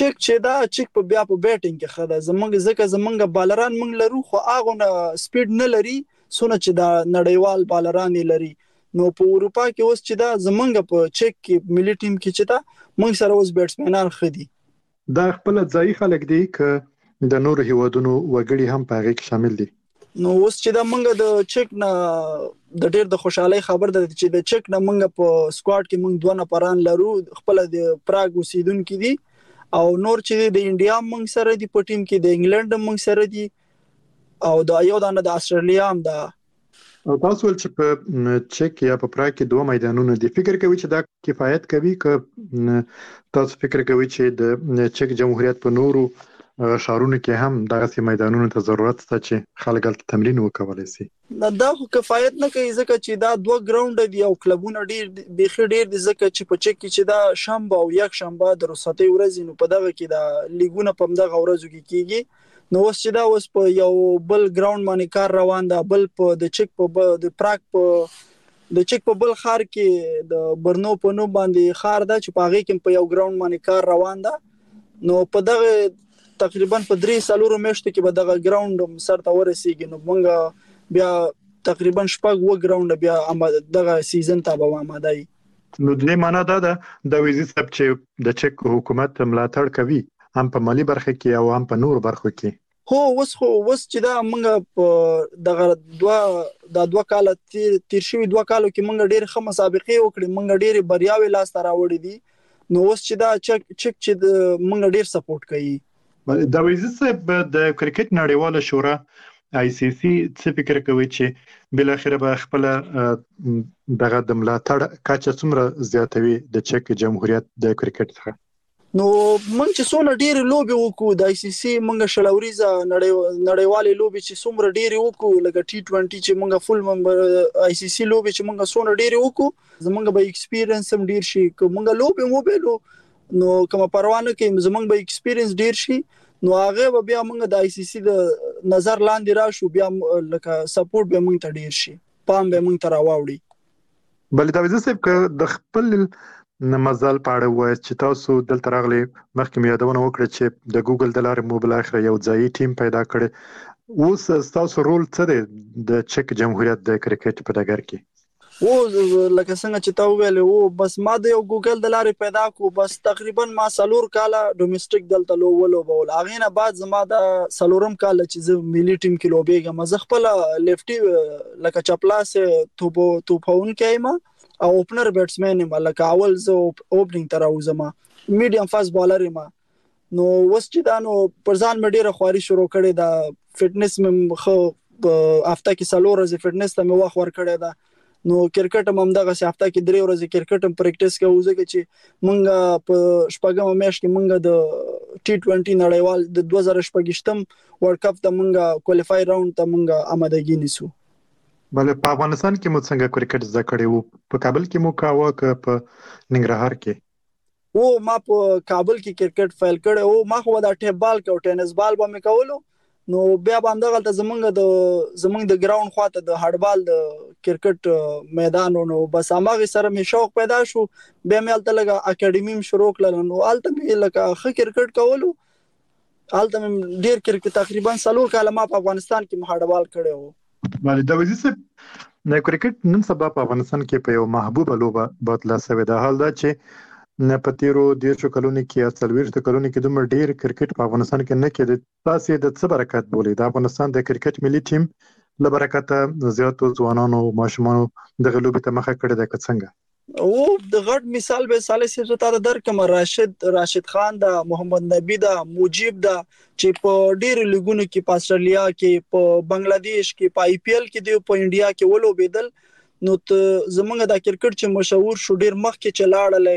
چک په بیا په بیټینګ کې خدا زمونږ بالران مونږ لرو خو هغه نه سپیډ نه لري سونه چې دا نړیوال بالران لري. نو په اروپا کې اوس چې دا زمونږ په چک کې ملي ټیم کې چې دا مونږ سره اوس بیټسمنان خدي دا خپل ځای خلک دي ک د نور هیوادونو وګړي هم په هغه کې شامل دي. نو اوس چې دا مونږ د چک نه د ډیر د خوشحالي خبر ده چې د چک نه مونږ په سکواډ کې مونږ 2 نفران لرو خپل د پراګ اوسیدونکو دي او نور چې د انډیا مونږ سره دي په ټیم کې د انګلند مونږ سره دي او د یو د استرالیا هم ده. او تاسو ول چې په چک یا په پراګ کې 2 میدانونه دي فکر کوي چې دا کفایت کوي ک تاسو فکر کوي چې د چک جمهوریت په نورو شهرونو کې هم دغه سي میدانونو ته ضرورت شته چې خلک هلته تمرین وکولای شي؟ دا خو کفایت نه کوي ځکه چې دا 2 ګراوند دي او کلبونه ډیر بيخي ډیر دي ځکه چې په چک کې چې دا شنبه او یک شنبه د رخصتي ورځې نو په دغه کې دا لیګونه په دغه ورځو کې کیږي نو اوس چې دا اوس په یو بل ګراوند باندې کار روان ده بل په د چک په د پراګ په د چک په بل خار کې د برنو په نو باندې خار ده چې په هغه کې په یو ګراوند باندې کار روان ده نو په دغه تقریبا په 3 میاشتو کې به دغه ګراوند سره ورسیږي نو موږ بیا تقریبا 6 ګراوند بیا دغه سیزن ته به آماده یو. نو د معنا دا ده د ویزې سب چې د چک حکومت ملاتړ کوي هم په مالی برخه کې او هم په نور برخو کې. هو اوس چې دا موږ دغه 2 کال تیر شوی 2 کالو کې موږ ډېر ښه مسابقې وکړې موږ ډېر بریاوي لاس ته راوړې دي نو اوس چې دا چک چې موږ ډېر سپورټ کوي. د ویزې صاحب د کرکټ نړیواله شورا ICC څه فکر کوي چې بل اخر به خپل دغه د ملاتړ کچه څومره زیاتوي د چک جمهوریت د کرکټ څخه؟ نو موږ چې څونه ډېر لوبي وکړو د ICC موږ شلوريزه نړیوالې لوبي چې څومره ډېر وکړو لکه T20 چې موږ فول ممبر ICC لوبي چې موږ څونه ډېر وکړو زموږ به ایکسپیرینس هم ډېر شي کومه لوبي مو به نو کومه پروانه کې زمونږ به ایکسپیرینس ډیر شي نو هغه بیا موږ د ICC د نظر لاندې راشو بیا لکه سپورټ به موږ ته ډیر شي پام به موږ ته راوړي. بل دا وزه صاحب د خپل مزال پاړه وای چې تاسو دلته راغلي مخکې یادونه وکړه چې د ګوګل د لارې موبایل اخر یو ځای ټیم پیدا کړي اوس تاسو رول څه دی د چک جمهوریت د کرکټ په ډګر کې؟ او لکه څنګه چې تا ویل او بس ما د یو ګوګل د لارې پیدا کو بس تقریبا ما 4 کاله ډومېسټک دلته لوبول هغه نه بعد زما د 4م کال چې زه ملي ټیم کې لوبېږم زه خپل لیفټي لکه چپلاس توپون کېم او اوپنر بیټسمن یم لکه اول زه اوپننګ تر اوسم میډیم فاست بالر یم نو وس چې دا نو پرځان مې ډیره خواري شروع کړې دا فټنس مې خو هفته کې 4 ورځې فټنس ته مې وخت ورکړې دا نو کرکټ هم دغه هفته کې 3 ورځې کرکټ هم پریکټیس کوو ځکه چې مونږ په شپږم میاشت کې مونږ د T20 نړیوال د 2018 ورلد کپ ته مونږ کوالیفای راوند ته مونږ آمادګي نیسو. بل په افغانستان کې مو څنګه کرکټ زده کړی وو په کابل کې مو کاوه ک په ننګرهار کې؟ او ما په کابل کې کرکټ فایل کړی او ما خو دا ټیپ بال او ټینس بال به مې کولو نو بیا باندې غلطه زمونږ د ګراوند خواته د هډبال د کرکټ میدان نو بس هغه سره مې شوق پیدا شو بیا مې الته لګه اکیډمي شروع کړل نو الته مې لکه ښه کرکټ کولو الته مې ډیر کرکټ تقریبا 4 کال ما په افغانستان کې هډبال کړی وو. باندې د وزې نه کرکټ نن سبا په افغانستان کې په یو محبوبه لوبه بدله شوې ده حال دا چې نه پتیرو دیرشو کلونی کې یا 40 کلونی کې دومره ډیر کرکټ په افغانستان کې نه کېد تاسو د څه برکت بولې د افغانستان د کرکټ ملي ټیم له برکته زیاتو ځوانانو ماشومانو د غلوبې ته مخه کړې ده څنګه او د غټ مثال به سالي سره تا درکم راشد خان دا محمد نبی دا مجيب دا چې په ډیر لګونو کې په استرالیا کې په بنگلاديش کې په IPL کې دی په انډیا کې ولوبېدل نو زمونږ د کرکټ چې مشهور شو ډیر مخ کې چلاړلې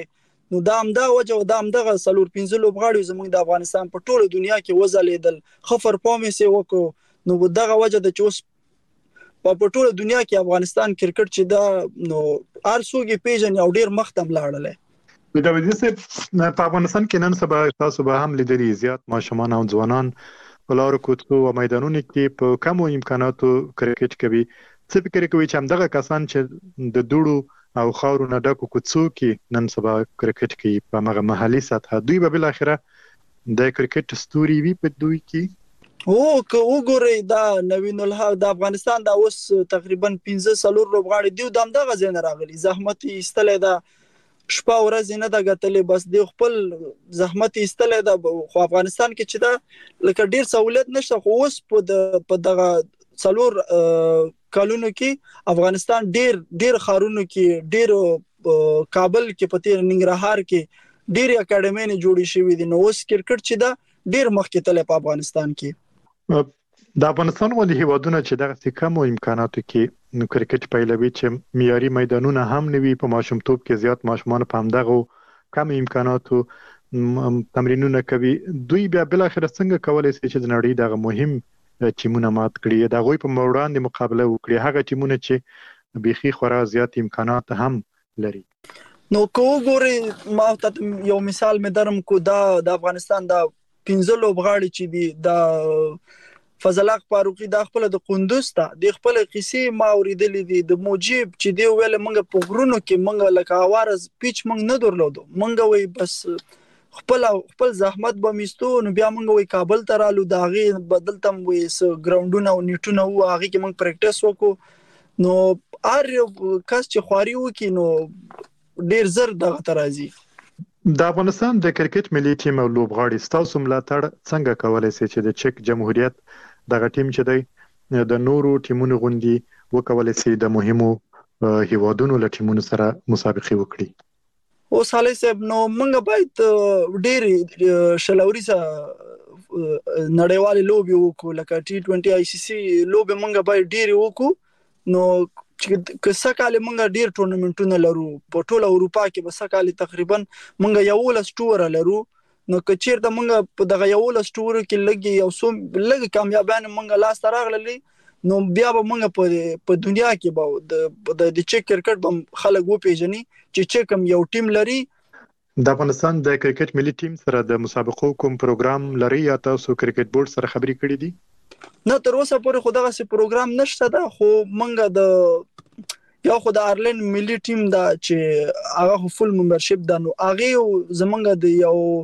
نو دا همدا وجه او دا همدغه سلور 15 لوبغاړي زموږ د افغانستان په ټوله دنیا کې وځلیدل خفر پامې سي وکړو نو دغه وجه د چوس په ټوله دنیا کې افغانستان کرکټ چې دا نو ارسوګي پیژن او ډیر مختم لاړل دا وځي چې په افغانستان کې نن سبا تاسو به هم لیدلی زیات ماشومان او ځوانان په لارو کوڅو او میدانونو کې په کمو امکاناتو کرکټ کوي څه فکر کوي چې همدغه کسان چې د دوړو او خاورو نه ډکو کوڅو کې نن سبا کرکټ کوي په هغه محلي سطح دوی به بل اخره د کرکټ ستوري وي په دوی کې او که وګورئ دا نوین الحق د افغانستان دا اوس تقریبا 15 سلور لوبغاړي دی دغه ځای نه راغلي زحمت ایستلې دا شپه ورځ نه دا غتلې بس دی خپل زحمت ایستلې دا خو افغانستان کې چې دا لکه ډیر سہولت نشته خو اوس په دغه سلور کالونو کې افغانستان ډیر خارونو کې ډیر کابل کې پته ننګرهار کې ډیر اکیډمي نه جوړې شوې دي نو اوس کرکټ چې دا ډیر مخکې تل په افغانستان کې د افغانستان ولې هیوادونه چې دغه کم امکاناتو کې نو کرکټ پیلوي چې معیاري میدانونه هم نوي په ماشومتوب کې زیات ماشومان په همدغه کم امکاناتو تمرینونه کوي دوی بیا بل اخر څنګه کولای شي چې د نړۍ دغه مهم ټیمونه مات کړي دا غوي په وړاندې مقابله وکړي هغه ټیمونه چې بيخي خورا زیات امکانات هم لري نو کو ګوري ما ته یو مثال مې درم کو دا د افغانستان دا 15 لوبغاړي چې دي دا فضل حق فاروقي د خپل د قندوز ته د خپل قصې ما اوریدلې دي د موجب چې دی ویل منګه په غرونو کې منګه لکه اوارز پیچ منګ نه درلودو منګه وي بس خپل زحمت به میستو نو بیا موږ وای کابل ته رالو داغي بدلتم وې س ګراوندونه او نیټونه او هغه کې موږ پریکټیس وکړو نو ار کس چې خواري وکي نو ډیر زر دغه ترازی د افغانستان د کرکټ ملي ټیم او لوبغاړي ستاسو ملاتړ څنګه کولای شي چې د چک جمهوریت دغه ټیم چې دی د نورو ټیمونو غوندي وکولای شي د مهمو هیوادونو له ټیمونو سره مسابقه وکړي او صالح صاحب نو موږ باید ډېر شلوري سره نړیوال لوبي وکړو لکه T20 ICC لوبي موږ باید ډېر وکړو نو که سکهاله موږ ډېر ټورنمنټونه لرو په ټوله اروپا کې به سکهاله تقریبا موږ یو لس ټور لرو نو که چیرته موږ په دغه یو لس ټور کې لګي یو سم لګ کامیابانه موږ لاس تراغللی نو بیا به موږ په دنیا کې به د چک کرکټ به خلک و پیژني چې چکم یو ټیم لري د افغانستان د کرکټ ملي ټیم سره د مسابقو کوم پروګرام لري یا تاسو کرکټ بورډ سره خبرې کړې دي نه تر اوسه پورې خو دغه سي پروګرام نشته دا خو موږ د یو خو د آیرلند ملي ټیم دا چې هغه فول ممبرشپ دا نو هغه زمونږ د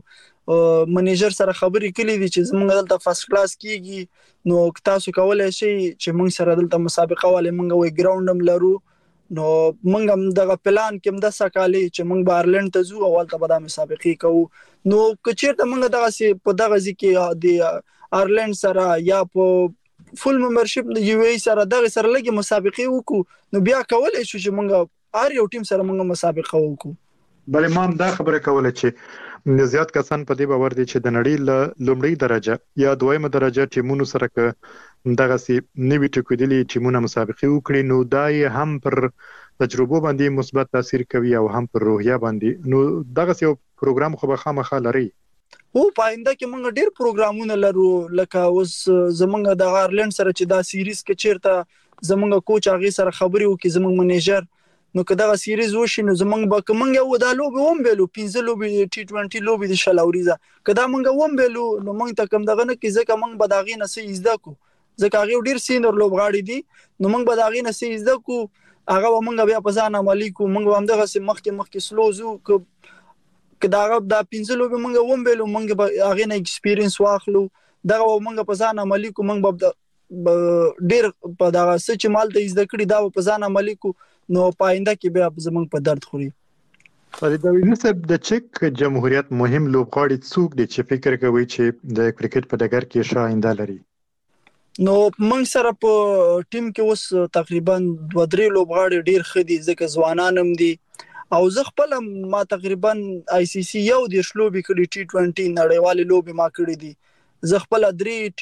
یو منیجر سره خبرې کړې دي چې زمونږ دلته فرست کلاس کیږي نو تاسو کولای شئ چې موږ سره دلته مسابقه والے موږ وی ګراوندم لرو نو موږ هم دغه پلان کې د سکالي چې موږ بارلند ته ځو او ولته به د مسابقه کوو نو کچېرته موږ دغه سي په دغه ځکه د آیرلند سره یا په فول ممبرشپ د یو ای سره دغه سره لګي مسابقه وکړو نو بیا کولای شو چې موږ ار یو ټیم سره موږ مسابقه وکړو بلې ما دا خبره کوله چې زیات کسان په دې باور دي چې د نړۍ له لومړی درجه یا دویمه درجه ټیمونو سره ک دغه سي نوی ټکوډلي ټیمونه مسابقه وکړي نو دای هم پر تجربه باندې مثبت تاثیر کوي او هم پر روحیه باندې نو دغه سي پروګرام خو به خامخا لري او پاینده کې موږ ډېر پروګرامونه لرو لکه اوس زمونږ د آیرلند سره چې دا سیریز کې چیرته زمونږ کوچ هغه سره خبري وکي زمونږ منیجر نو کدا سیریز وشي نو زمونږ به کومه یو د لوبي هم بیلو 15 لوبي T20 لوبي د شلاوريزه کدا مونږ هم بیلو نو مونږ ته کوم دغه نه کې ځکه مونږ به داغې نه سي زده کو ځکه هغه ډیر سینر لوبغاړي دي نو مونږ به داغې نه سي زده کو هغه مونږ بیا په ځان عملی کو مونږ هم دغه سي مخکې سلوزو کدا دا 15 لوبي مونږ هم بیلو مونږ به هغه نه ایکسپیرینس واخلو دغه مونږ په ځان عملی کو مونږ به ډیر په دغه سچ مال ته زده کړی دا په ځان عملی کو نو پاینده کې بیا زمونږ په درد خوري فرید نصب د چک جمهوریت مهم لوبغاړي څوک دي چې فکر کوي چې د کرکټ په ډګر کې شاینده لري نو موږ سره په ټیم کې اوس تقریبا 2-3 لوبغاړي ډیر خدي ځکه ځوانان هم دي او زه خپل ما تقریبا ICC یو د شلوبي کړي T20 نړیوال لوبي ما کړی دي زه خپل 3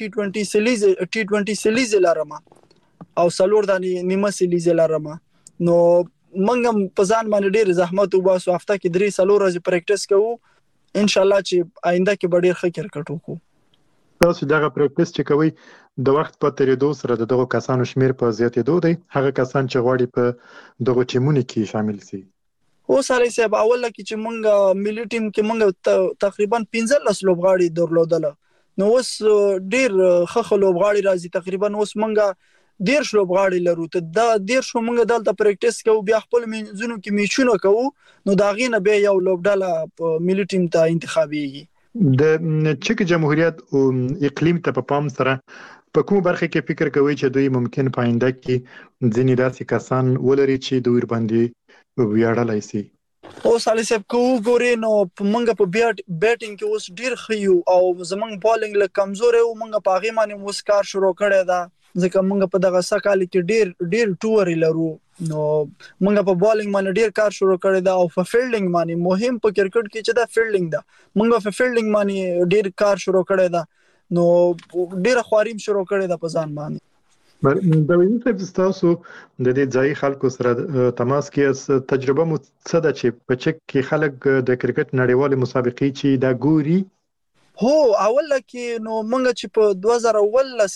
T20 سیلیز لرم او سلور د نیمه سیلیز لرم نو منګم په ځان باندې ډیر زحمت وباسو هفته کې 3-4 ورځې پریکټیس کوو ان شاء الله چې آینده کې ډیر ښه کرکټ وکړو. تاسو دغه پریکټیس چې کوي د وخت په تیریدو سره دغه کسانو شمیر په زیاتېدو دی، هغه کسان چې غواړي په دغه ټیمونو کې شامل شي. اوس علي صاحب اوله کې چې مونږ ملي ټیم کې مونږ تقریبا 15 لوبغاړي درلودل، نو اوس ډیر ښه لوبغاړي راځي، تقریبا اوس مونږ 10 لوبغاړي لرو. ته دا 10 مونږ دلته پریکټیس کوو، بیا خپل منځونو کې میچونه کوو، نو دا غینه به یو لوبډاله په ملي ټیم ته انتخابيږي. د چک جمهوریت او اقلیم ته په پام سره په کوم برخه کې فکر کوي چې دوی ممکن پاینده کې ځینې داسې کسان ولري چې دوی باندې ویاړلای شي؟ اوس علي صاحب کو ګوري نو مونږ په بیټینګ کې اوس ډیر خيو او زمونږ بالینګ له کمزور او مونږ په هغه باندې اوس کار شروع کړی دا، ځکه مونږ په دغه سکهال کې ډیر ټور لرو، نو مونږ په بالینګ باندې ډیر کار شروع کړی دا، او په فیلډینګ باندې مهم په کرکټ کې چې دا فیلډینګ ده، مونږ په فیلډینګ باندې ډیر کار شروع کړی دا، نو ډیر خواریم شروع کړی دا په ځان باندې. د ویني صاحب تاسو د دې ځای خلکو سره تماس کې تجربه مو څه ده چې په چک کې خلک د کرکټ نړیوال مسابقې چې دا ګوري؟ هو اوله کې نو مونږ چې په 2018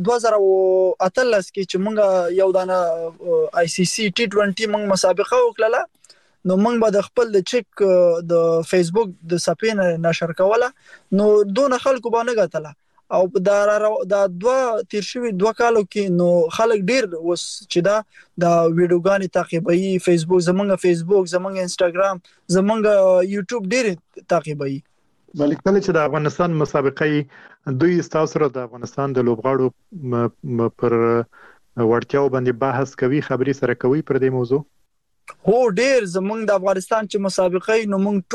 کې چې مونږ یو دانه ICC T20 مونږ مسابقه وکړه، نو مونږ به د خپل د چک د فیسبوک د صفحې نشر کوله، نو دونه خلکو باندې غتله، او دا تیر شوی 2 کالو کې نو خلک ډیر وس چې دا د ویډیوګانې تعقیبوي، فیسبوک زمونږ انستګرام زمونږ یوټیوب ډیر تعقیبوي. بلکې کله چې د افغانستان مسابقې دوی تاسو سره د افغانستان د لوبغاړو پر وړتیاو باندې بحث کوي، خبري سره کوي پر دې موضوع؟ هو ډیر زمونږ د افغانستان چې مسابقې نو مونږ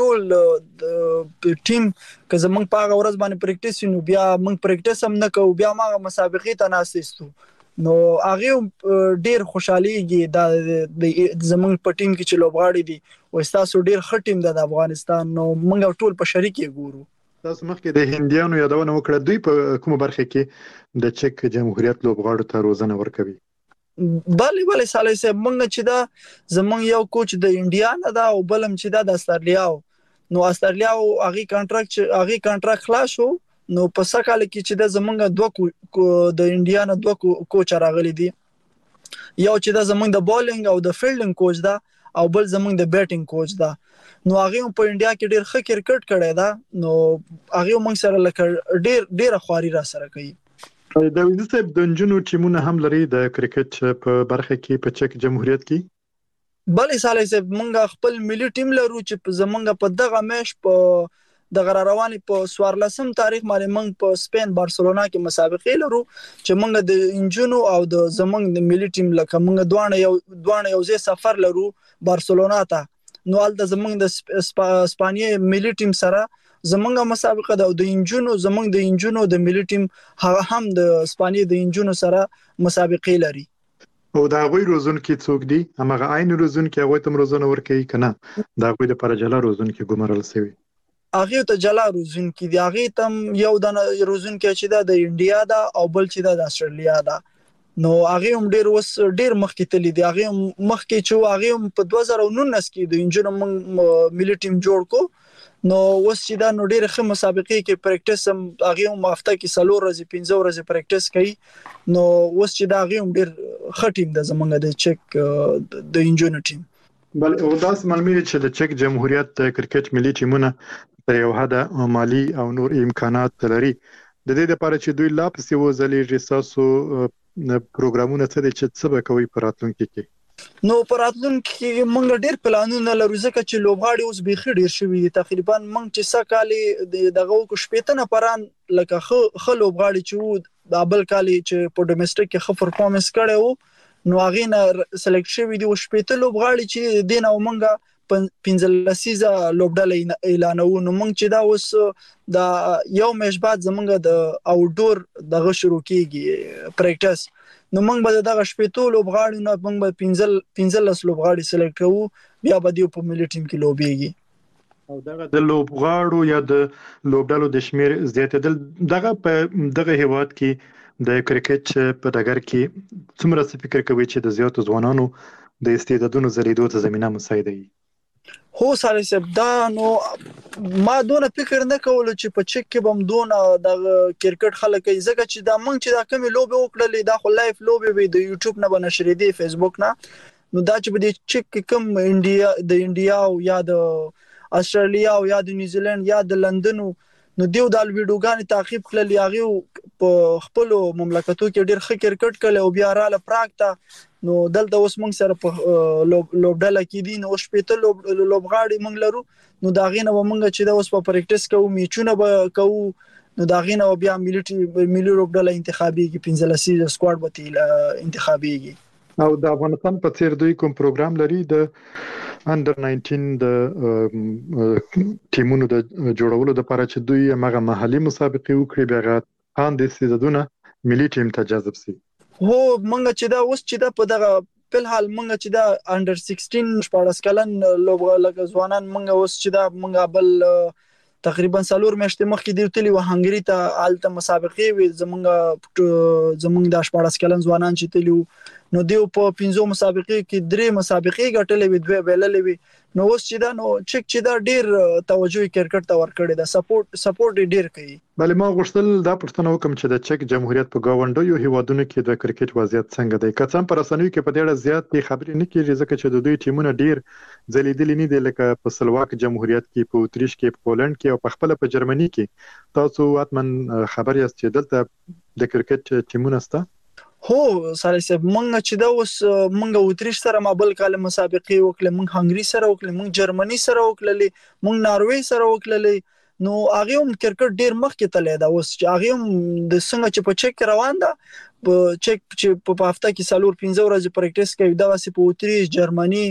ټول ټیم که زمونږ په هغه ورځ باندې پریکټیس نو بیا مونږ پریکټیس هم نه کوو، بیا ما مسابقې ته ناستو، نو هغه ډیر خوشاليږي د زمونږ په ټیم کې چې لوبغاړي دي او تاسو ډیر ښه ټیم د افغانستان، نو مونږ ټول په شریک ګورو. تاسو مخکې د هندیانو یادونه وکړه، دوی په کومه برخه کې د چک جمهوریت لوبغاړو ته روزنه ورکوي؟ بله صالح صاحب مونږ چې دا زمونږ یو کوچ د انډیا نه دا او بلم چې دا د استرالیا، نو استرالیا هغه کانټراکټ خلاص شو، نو په سکهال کې چې دا زمونږ د انډیا نه 2 کوچ راغلي دي، یو چې دا زمونږ د بالینګ او د فیلډینګ کوچ دا، او بل زمونږ د بیټینګ کوچ دا، نو هغه په انډیا کې ډیر ښه کرکټ کړی دا، نو هغه مونږ سره لکه ډیر خواري را سره کوي. د ویني صاحب د نجونو ټیمونه هم لري د کرکټ په برخه کې په چک جمهوریت کې؟ بلې صالح صاحب مونږ خپل ملي ټیم لرو چې زمونږ په دغه میش په د رواني په 14 تاریخ باندې مونږ په سپین بارسلونا کې مسابقې لرو چې مونږ د انجونو او د زمونږ د ملي ټیم لکه مونږ دوه یو ځای سفر لرو بارسلونا ته، نو الته زمونږ د اسپانیې ملي ټیم سره زمونږه مسابقه ده، او د انجونو د ملي ټیم هغه هم د اسپانیې د انجونو سره مسابقې لري. او دا غوي روزون کې څوک دي؟ هغه عین روزون کې هغه تم روزونه ورکوي کنه؟ دا غوي د پرجلا روزون کې ګمرل سوي؟ هغه ته جلا روزون کې دی، هغه تم یو د روزون کې چې دا د انډیا دا او بل چې دا د استرالیا دا، نو هغه هم ډیر مخکې تللی دی، هغه مخکې چې هغه په 2019 کې د انجونو ملي ټیم جوړ کو، نو اوس چې دا نو ډېر ښه مسابقې کې پریکټیس هم هغه هم هفته کې 4 ورځې 15 ورځې پریکټیس کوي، نو اوس چې دا هغه هم ډېر ښه ټیم د زمونږ د چک د انجونو ټیم. بل او داس معلومه چې د چک جمهوریت کرکټ ملي ټیمونه تر یو حد مالی او نور امکانات لري، د دې لپاره چې دوی لا پسې وځلې رساسو پروګرامونه څه دي چې څه به کوي په راتلونکي کې؟ نو په راتلونکي کې مونږ ډیر پلانونه لرو، ځکه چې لوبغاړي اوس بيخي ډیر شوي دي، تقریبا مونږ چې سکهال دغه کو شپېته نفران لکه خو لوبغاړي چې د بل کالي چې په ډومېسټک کې خو پرفارمنس کړي وو، نو هغه نه سلیکټ شوي دي، او شپېته لوبغاړي چې دین او مونږه 15 لوبډاله اعلانو، نو مونږ چې دا اوس د یو میش بعد زمونږ د آوټډور دغه شروع کیږي پریکټیس، نو مونږ به دغه شپېتو لوبغاړي نه مونږ به 15 لوبغاړي سلیکټ کوو، بیا به دی په ملي ټیم کې لوبېږي. او دغه د لوبغاړو یا د لوبډالو د شمیر زیاتېدل دغه په دغه هیواد کې د کرکټ په ډګر کې څومره فکر کوي چې د زیاتو ځوانانو د استعدادونو زریدو ته زمينه مساعده وي. هو سالي صاحب دا نو ما دونه فکر نه کول چې په چک کې بم دونه د کرکټ خلک زګه چې دا مونږ چې دا کمی لوبه وکړلې دا خو لایف لوبه وي د یوټیوب نه بنشرې دي فیسبوک نه نو دا چې په دې چک کم انډیا او یا د استرالیا او یا د نیوزیلند یا د لندن نو دیو د ویډیوګان تعقیب کړل یاغي په خپل مملکتو کې ډېر ښه کرکټ کړل او بیا رااله پراکټه نو دلته اوس موږ سره په لوبډاله کې دي نو شپېته لوبغاړي موږ لرو نو دا غینه موږ چې دا اوس په پریکټیس کوو میچونه به کوو نو دا غینه بیا ملي لوبډاله انتخابي کې 15 سکواډ به انتخابي او د افغانستان په څیر دوی کوم پروګرام لري د انډر 19 د ټیمونو د جوړولو لپاره چې دوی هغه محلي مسابقې وکړي بیا غان د استعدادونه ملي ټیم ته جذب شي. هو مونږ چې دا اوس چې دا په دغه په حال مونږ چې دا انډر 16 14 کلن لوبغاړي ځوانان مونږ اوس چې دا مونږ بل تقریبا 4 میاشتې مخکې دی تلی و هنګری ته آلته مسابقې وي زمونږ د 14 کلن ځوانان چې تلی نو دیو په 15 مسابقې کې 3 مسابقې ګټلې وي 2 بیللې وي نو اوس چې دا نو چک چې دا ډیر توجه کرکټ ته ورکړي دا سپورټ ډیر کوي. بلې ما غوښتل دا پښتنه وکم چې د چک جمهوریت په گاونډیو هیوادونو کې د کرکټ وضعیت څنګه دی که څنګه پر رسنیو کې په ډېر زیات خبرې نه کیږي ځکه چې د دوی ټیمونه ډیر ځلیدلې نه دي لکه په سلواک جمهوریت کې په اتریش کې په پولند کې او په خپل په جرمني کې تاسو اتمن خبر یاست چې دلته د کرکټ ټیمونه سته. هو سالي صاحب مونږ چې دا اوس مونږ اتریش سره مابل کال مسابقې وکړه مونږ هنګری سره وکړه مونږ جرمني سره وکړه مونږ ناروې سره وکړه نو هغه هم کرکټ ډیر مخکې تللی دا اوس چې هغه هم د څنګه چې په چک روان ده په چک چې په هفته کې 4-5 ورځې پریکټیس کوي دا واسي په اتریش جرمني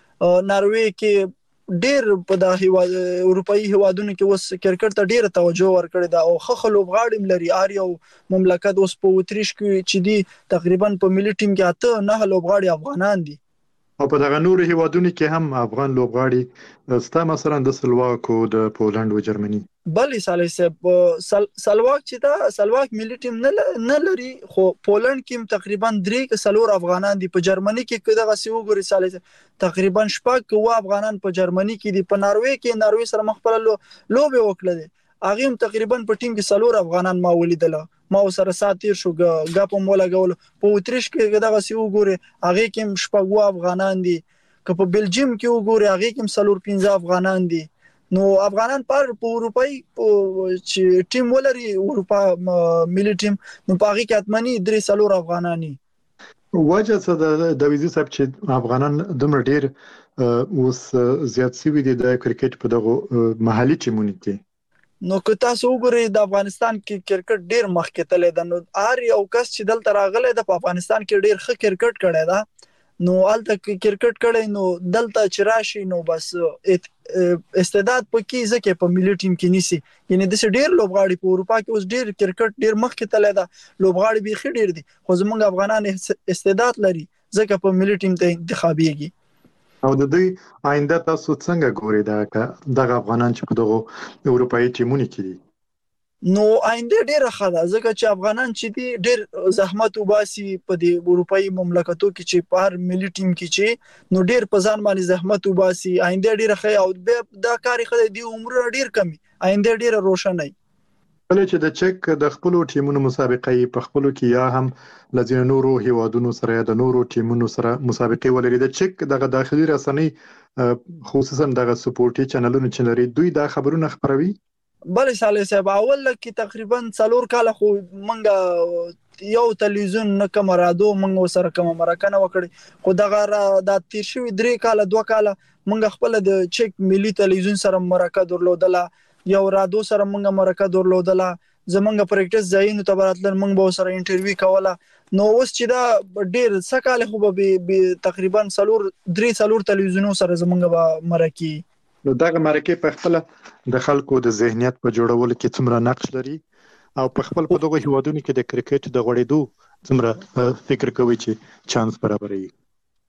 ناروې کې ډیر په د اروپאי هیوادونو کې اوس کرکټ ته ډیره توجه ورکړي دا او خخ لوبغاړي لري اریو مملکت اوس په اتریش کې چې دي تقریبا په ملي ټیم کې 8-9 لوبغاړي افغانان دي او په دغه نور هیوادونو کې هم افغان لوبغاړي ستا مثلا د سلواک او د پولند او جرمني بلې سالي صاحب سلواک چې دا سلواک ملي ټیم نه لري خو پولند کې تقریبا 3 افغانان دي په جرمني کې دغه سی وګوري سالي تقریبا 6 افغانان په جرمني کې دي په ناروې سره مخبل لوبه وکړه دي هغه هم تقریبا په ټیم کې 4 افغانان ما ولیدل ما سره ساتیر شو غاپ مولا غول په اتریش کې دغه سی وګوري هغه کې 6 افغانان دي که په بلجیم کې وګوري هغه کې 4-5 افغانان دي نو افغانان پر اروپאי چې ټیم ولري اروپا ملي ټیم نو پاغي کې اتمنی 3 افغانانی وجه څه د ویزي صاحب چې افغانان دومره ډیر اوس زیات سوي دي د کرکټ په دغه محلي ټیمونو کې نو که تاسو وګورئ د افغانستان کې کرکټ ډیر مخکې تللی ده نو هر یو کس چې دلته راغلی د افغانستان کې ډیر ښه کرکټ کړی ده نو الته کرکټ کړی نو دلته چې راشي نو بس استعداد پکې ځکه په ملي ټیم کې نيسي یعنی د ډیر لوبغاړي په اروپا کې اوس ډیر کرکټ ډیر مخکې تللی ده لوبغاړي به ډیر دي خو زموږ افغانان استعداد لري ځکه په ملي ټیم ته انتخابيږي او د دوی آینده تاسو څنګه ګورئ دغه افغانان چې په دغه اروپאי ټیمونو کې دي نو آینده ډیره ښه ده ځکه چې افغانان چې دي ډیر زحمت وباسي په دې اروپאי مملکتو کې چې په هر ملي ټیم کې چې نو ډیر په ځان باندې زحمت وباسي آینده ډیره ښه او دا کاری خدای دی عمر ډیر کمی آینده ډیره روښانه کله چې د چک د خپل ټیمونو مسابقې په خپل کې یا هم لږ نورو هیوادونو سره د نورو ټیمونو سره مسابقې ولري د چک دغه داخلي رسنۍ خصوصا دغه سپورټي چینلونو چې لري دوی دا خبرونه خبروي بلې سالي صاحب اول کې تقریبا 4 کال خو منګه یو تلویزیون نه کمرادو منګه سره کوم مرکه وکړي خو دغه د تیر شوی 2 کال منګه خپل د چک ملي تلویزیون سره مرکه درلودله یو رادو سره منګه مرکه درلودله زمونږ پریکټیس ځایونو ته براتل منګه به سره انټرویو کوله نو اوس چې دا ډیر سکاله خو به تقریبا 3 تلویزیونو سره زمونږ به مرکه نو دغه مرکه په خپل د خلکو د ذهنیت په جوړولو کې څومره نقش لري او په خپل په دغه هیوادونو کې د کرکټ د غوړېدو څومره فکر کوي چې چانس برابرې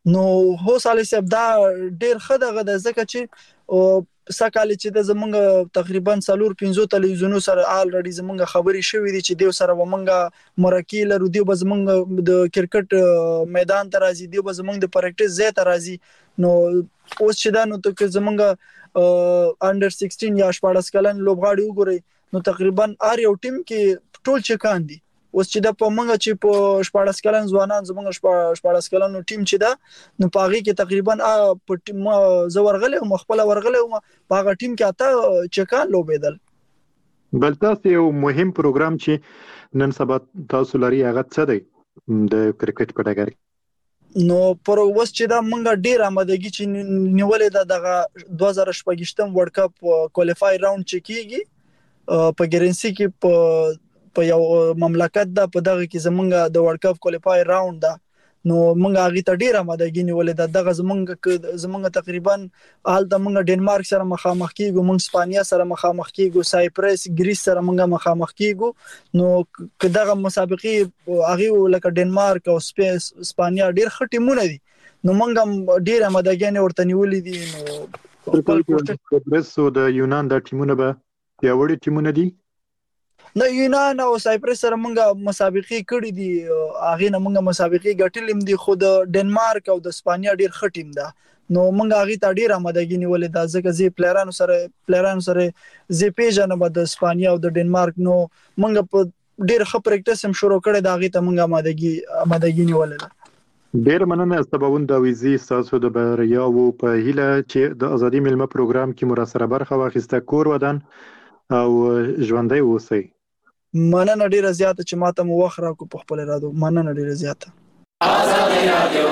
نو هو صالح صاحب دا ډیر خدغه د زکه چې سکهاله چې د زمونږ تقریبا 4-5 تلویزیونونو سره الریډي زمونږ خبري شوې دي چې دیو سره ومنګه مرکی لرو دیو به زمونږ د کرکټ میدان ته راځي دیو به زمونږ د پریکټیس ځای ته راځي نو اوس چې دا نو ته زمونږ انډر 16 یا 14 کلن لوبغاړي وګوري نو تقریبا هر یو ټیم کې ټول چکان دي اوس چې د پمنګ چې په 14 کلن ځوانان زمونږ 14 کلن ټیم چې دا نو پاغي کې تقریبا په ټیم زورغله او مخبل ورغله او پاغه ټیم کې اته چکان لوبېدل بل تاسو یو مهم پروګرام چې نن سبا تاسو لري هغه څه دی د کرکټ په ډګر نو پر اوس چې دا مونږ ډیر آمادګي چې نیولې دغه 2018 ورلد کپ کوالیفای راوند چې کیږي په ګرنسي کې په یو مملکت دا په دغه کې زمونږ د ورلد کپ کوالیفای راوند دا نو مونږ هغه ته ډیر آمادګي نیولې دغه زمونږ تقریبا حال د مونږ ډنمارک سره مخامخ کیږو مونږ اسپانیا سره مخامخ کیږو سایپرس ګریس سره مونږ مخامخ کیږو نو دغه مسابقې هغه لکه ډنمارک او اسپانیا ډیر خټیمونه دي نو مونږ ډیر آمادګي ورته نیولې دي نو خپل پروګرس د یونان د ټیمونه به پیاوړي ټیمونه دي د یونان او سایپرس سره مونږه مسابقې کړې دي هغه نه مونږه مسابقې ګټلې دي خو د ډنمارک او د اسپانیا ډیر ښه ټیم ده نو مونږه هغه ته ډیر آمادګي نیولې ده ځکه چې پلیرانو سره زی پیژنه به د اسپانیا او د ډنمارک نو مونږه په ډیر ښه پریکټیس هم شروع کړې ده هغه ته مونږه آمادګي نیولې ده ډیر مننه سباوند د ویزي تاسو د بریا او په هیله چې د ازادي ملما پروګرام کې مراسله برخه واخیسته کور ودان او ژوندۍ اوسئ مننه ډیره زیاته چې ماته مو وخت راکو په خپل رادو مننه ډیره زیاته آزادي رادیو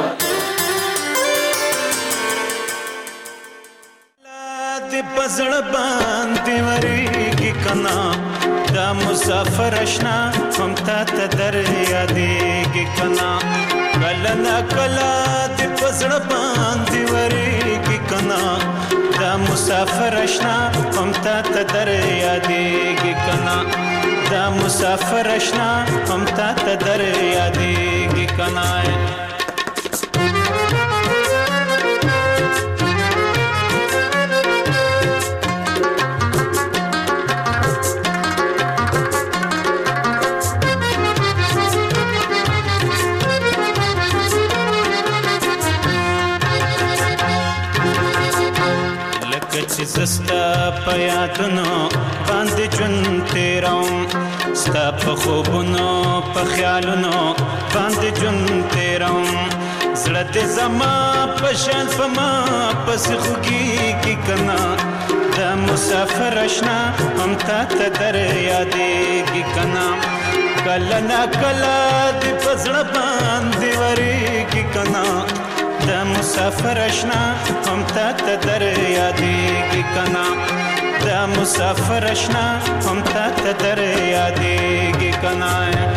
د پزړ باندې وریږي کنا دا مسافر آشنا هم ته در یادېږي کنا کله نا کله د پزړ باندې وریږي کنا دا مسافر آشنا هم ته در یادېږي کنا دا مسافر آشنا هم ته در یادېږي کنا چې زستا په یادونو باندې جون تیروم ستا په خوبونو په خیالونو باندې جون تیروم زړه دې زما په شان په ما پسې خوږېږي کنا دا مسافر آشنا هم ته در یادېږي کنا کله نا کله دې په زړه باندې وریږي کنا دا مسافر آشنا هم ته در یادېږي کنا دا مسافر آشنا هم ته در یادېږي کنا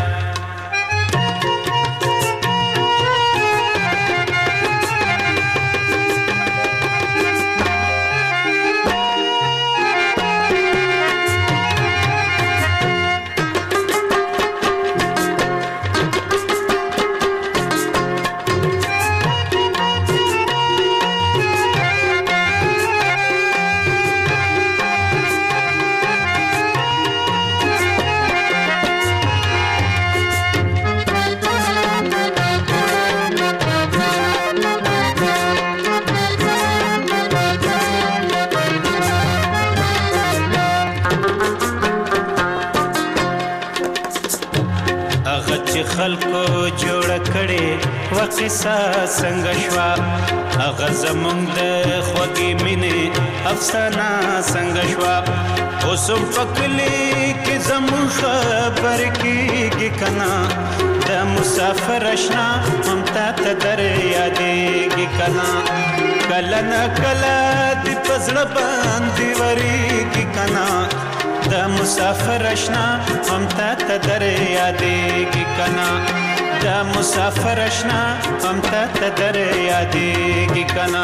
خلکو جوړ کړي وقصه څنګه شوا هغه زمونږ د خوږې مینې افسانه څنګه شوا اوسم پکلی کې زمون خبر کېږي کنا د مسافر آشنا هم ته در یادېږي کنا کله نه کله د پزړه باندې وریږي کنا دا مسافر آشنا هم ته در یادېږي کنا دا مسافر آشنا هم ته در یادېږي کنا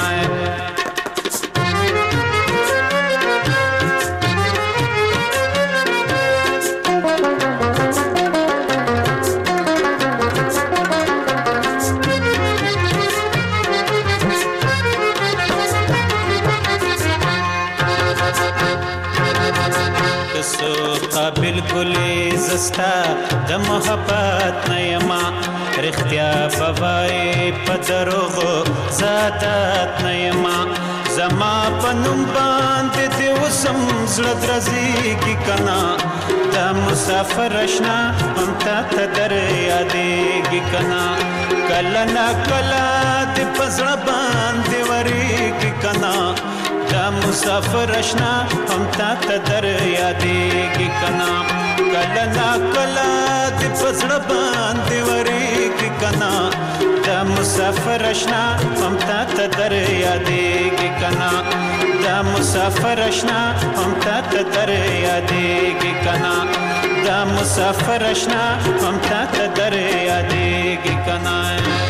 بالکل زستا د محبت نیما رختیا بوای په دروغ زادت نیما زما پنوم باندې دی وسم زړه درځي کی کنا د مسافر اشنا هم ته در یادېږي کنا کله نا کله د پزړه باندې وریږي کنا د مسافر اشنا هم ته در یادېږي کنا کله نا کله د پزړه باندې وریږي کنا د مسافر اشنا هم ته در یادېږي کنا د مسافر اشنا هم ته در یادېږي کنا د مسافر اشنا هم ته در یادېږي کنا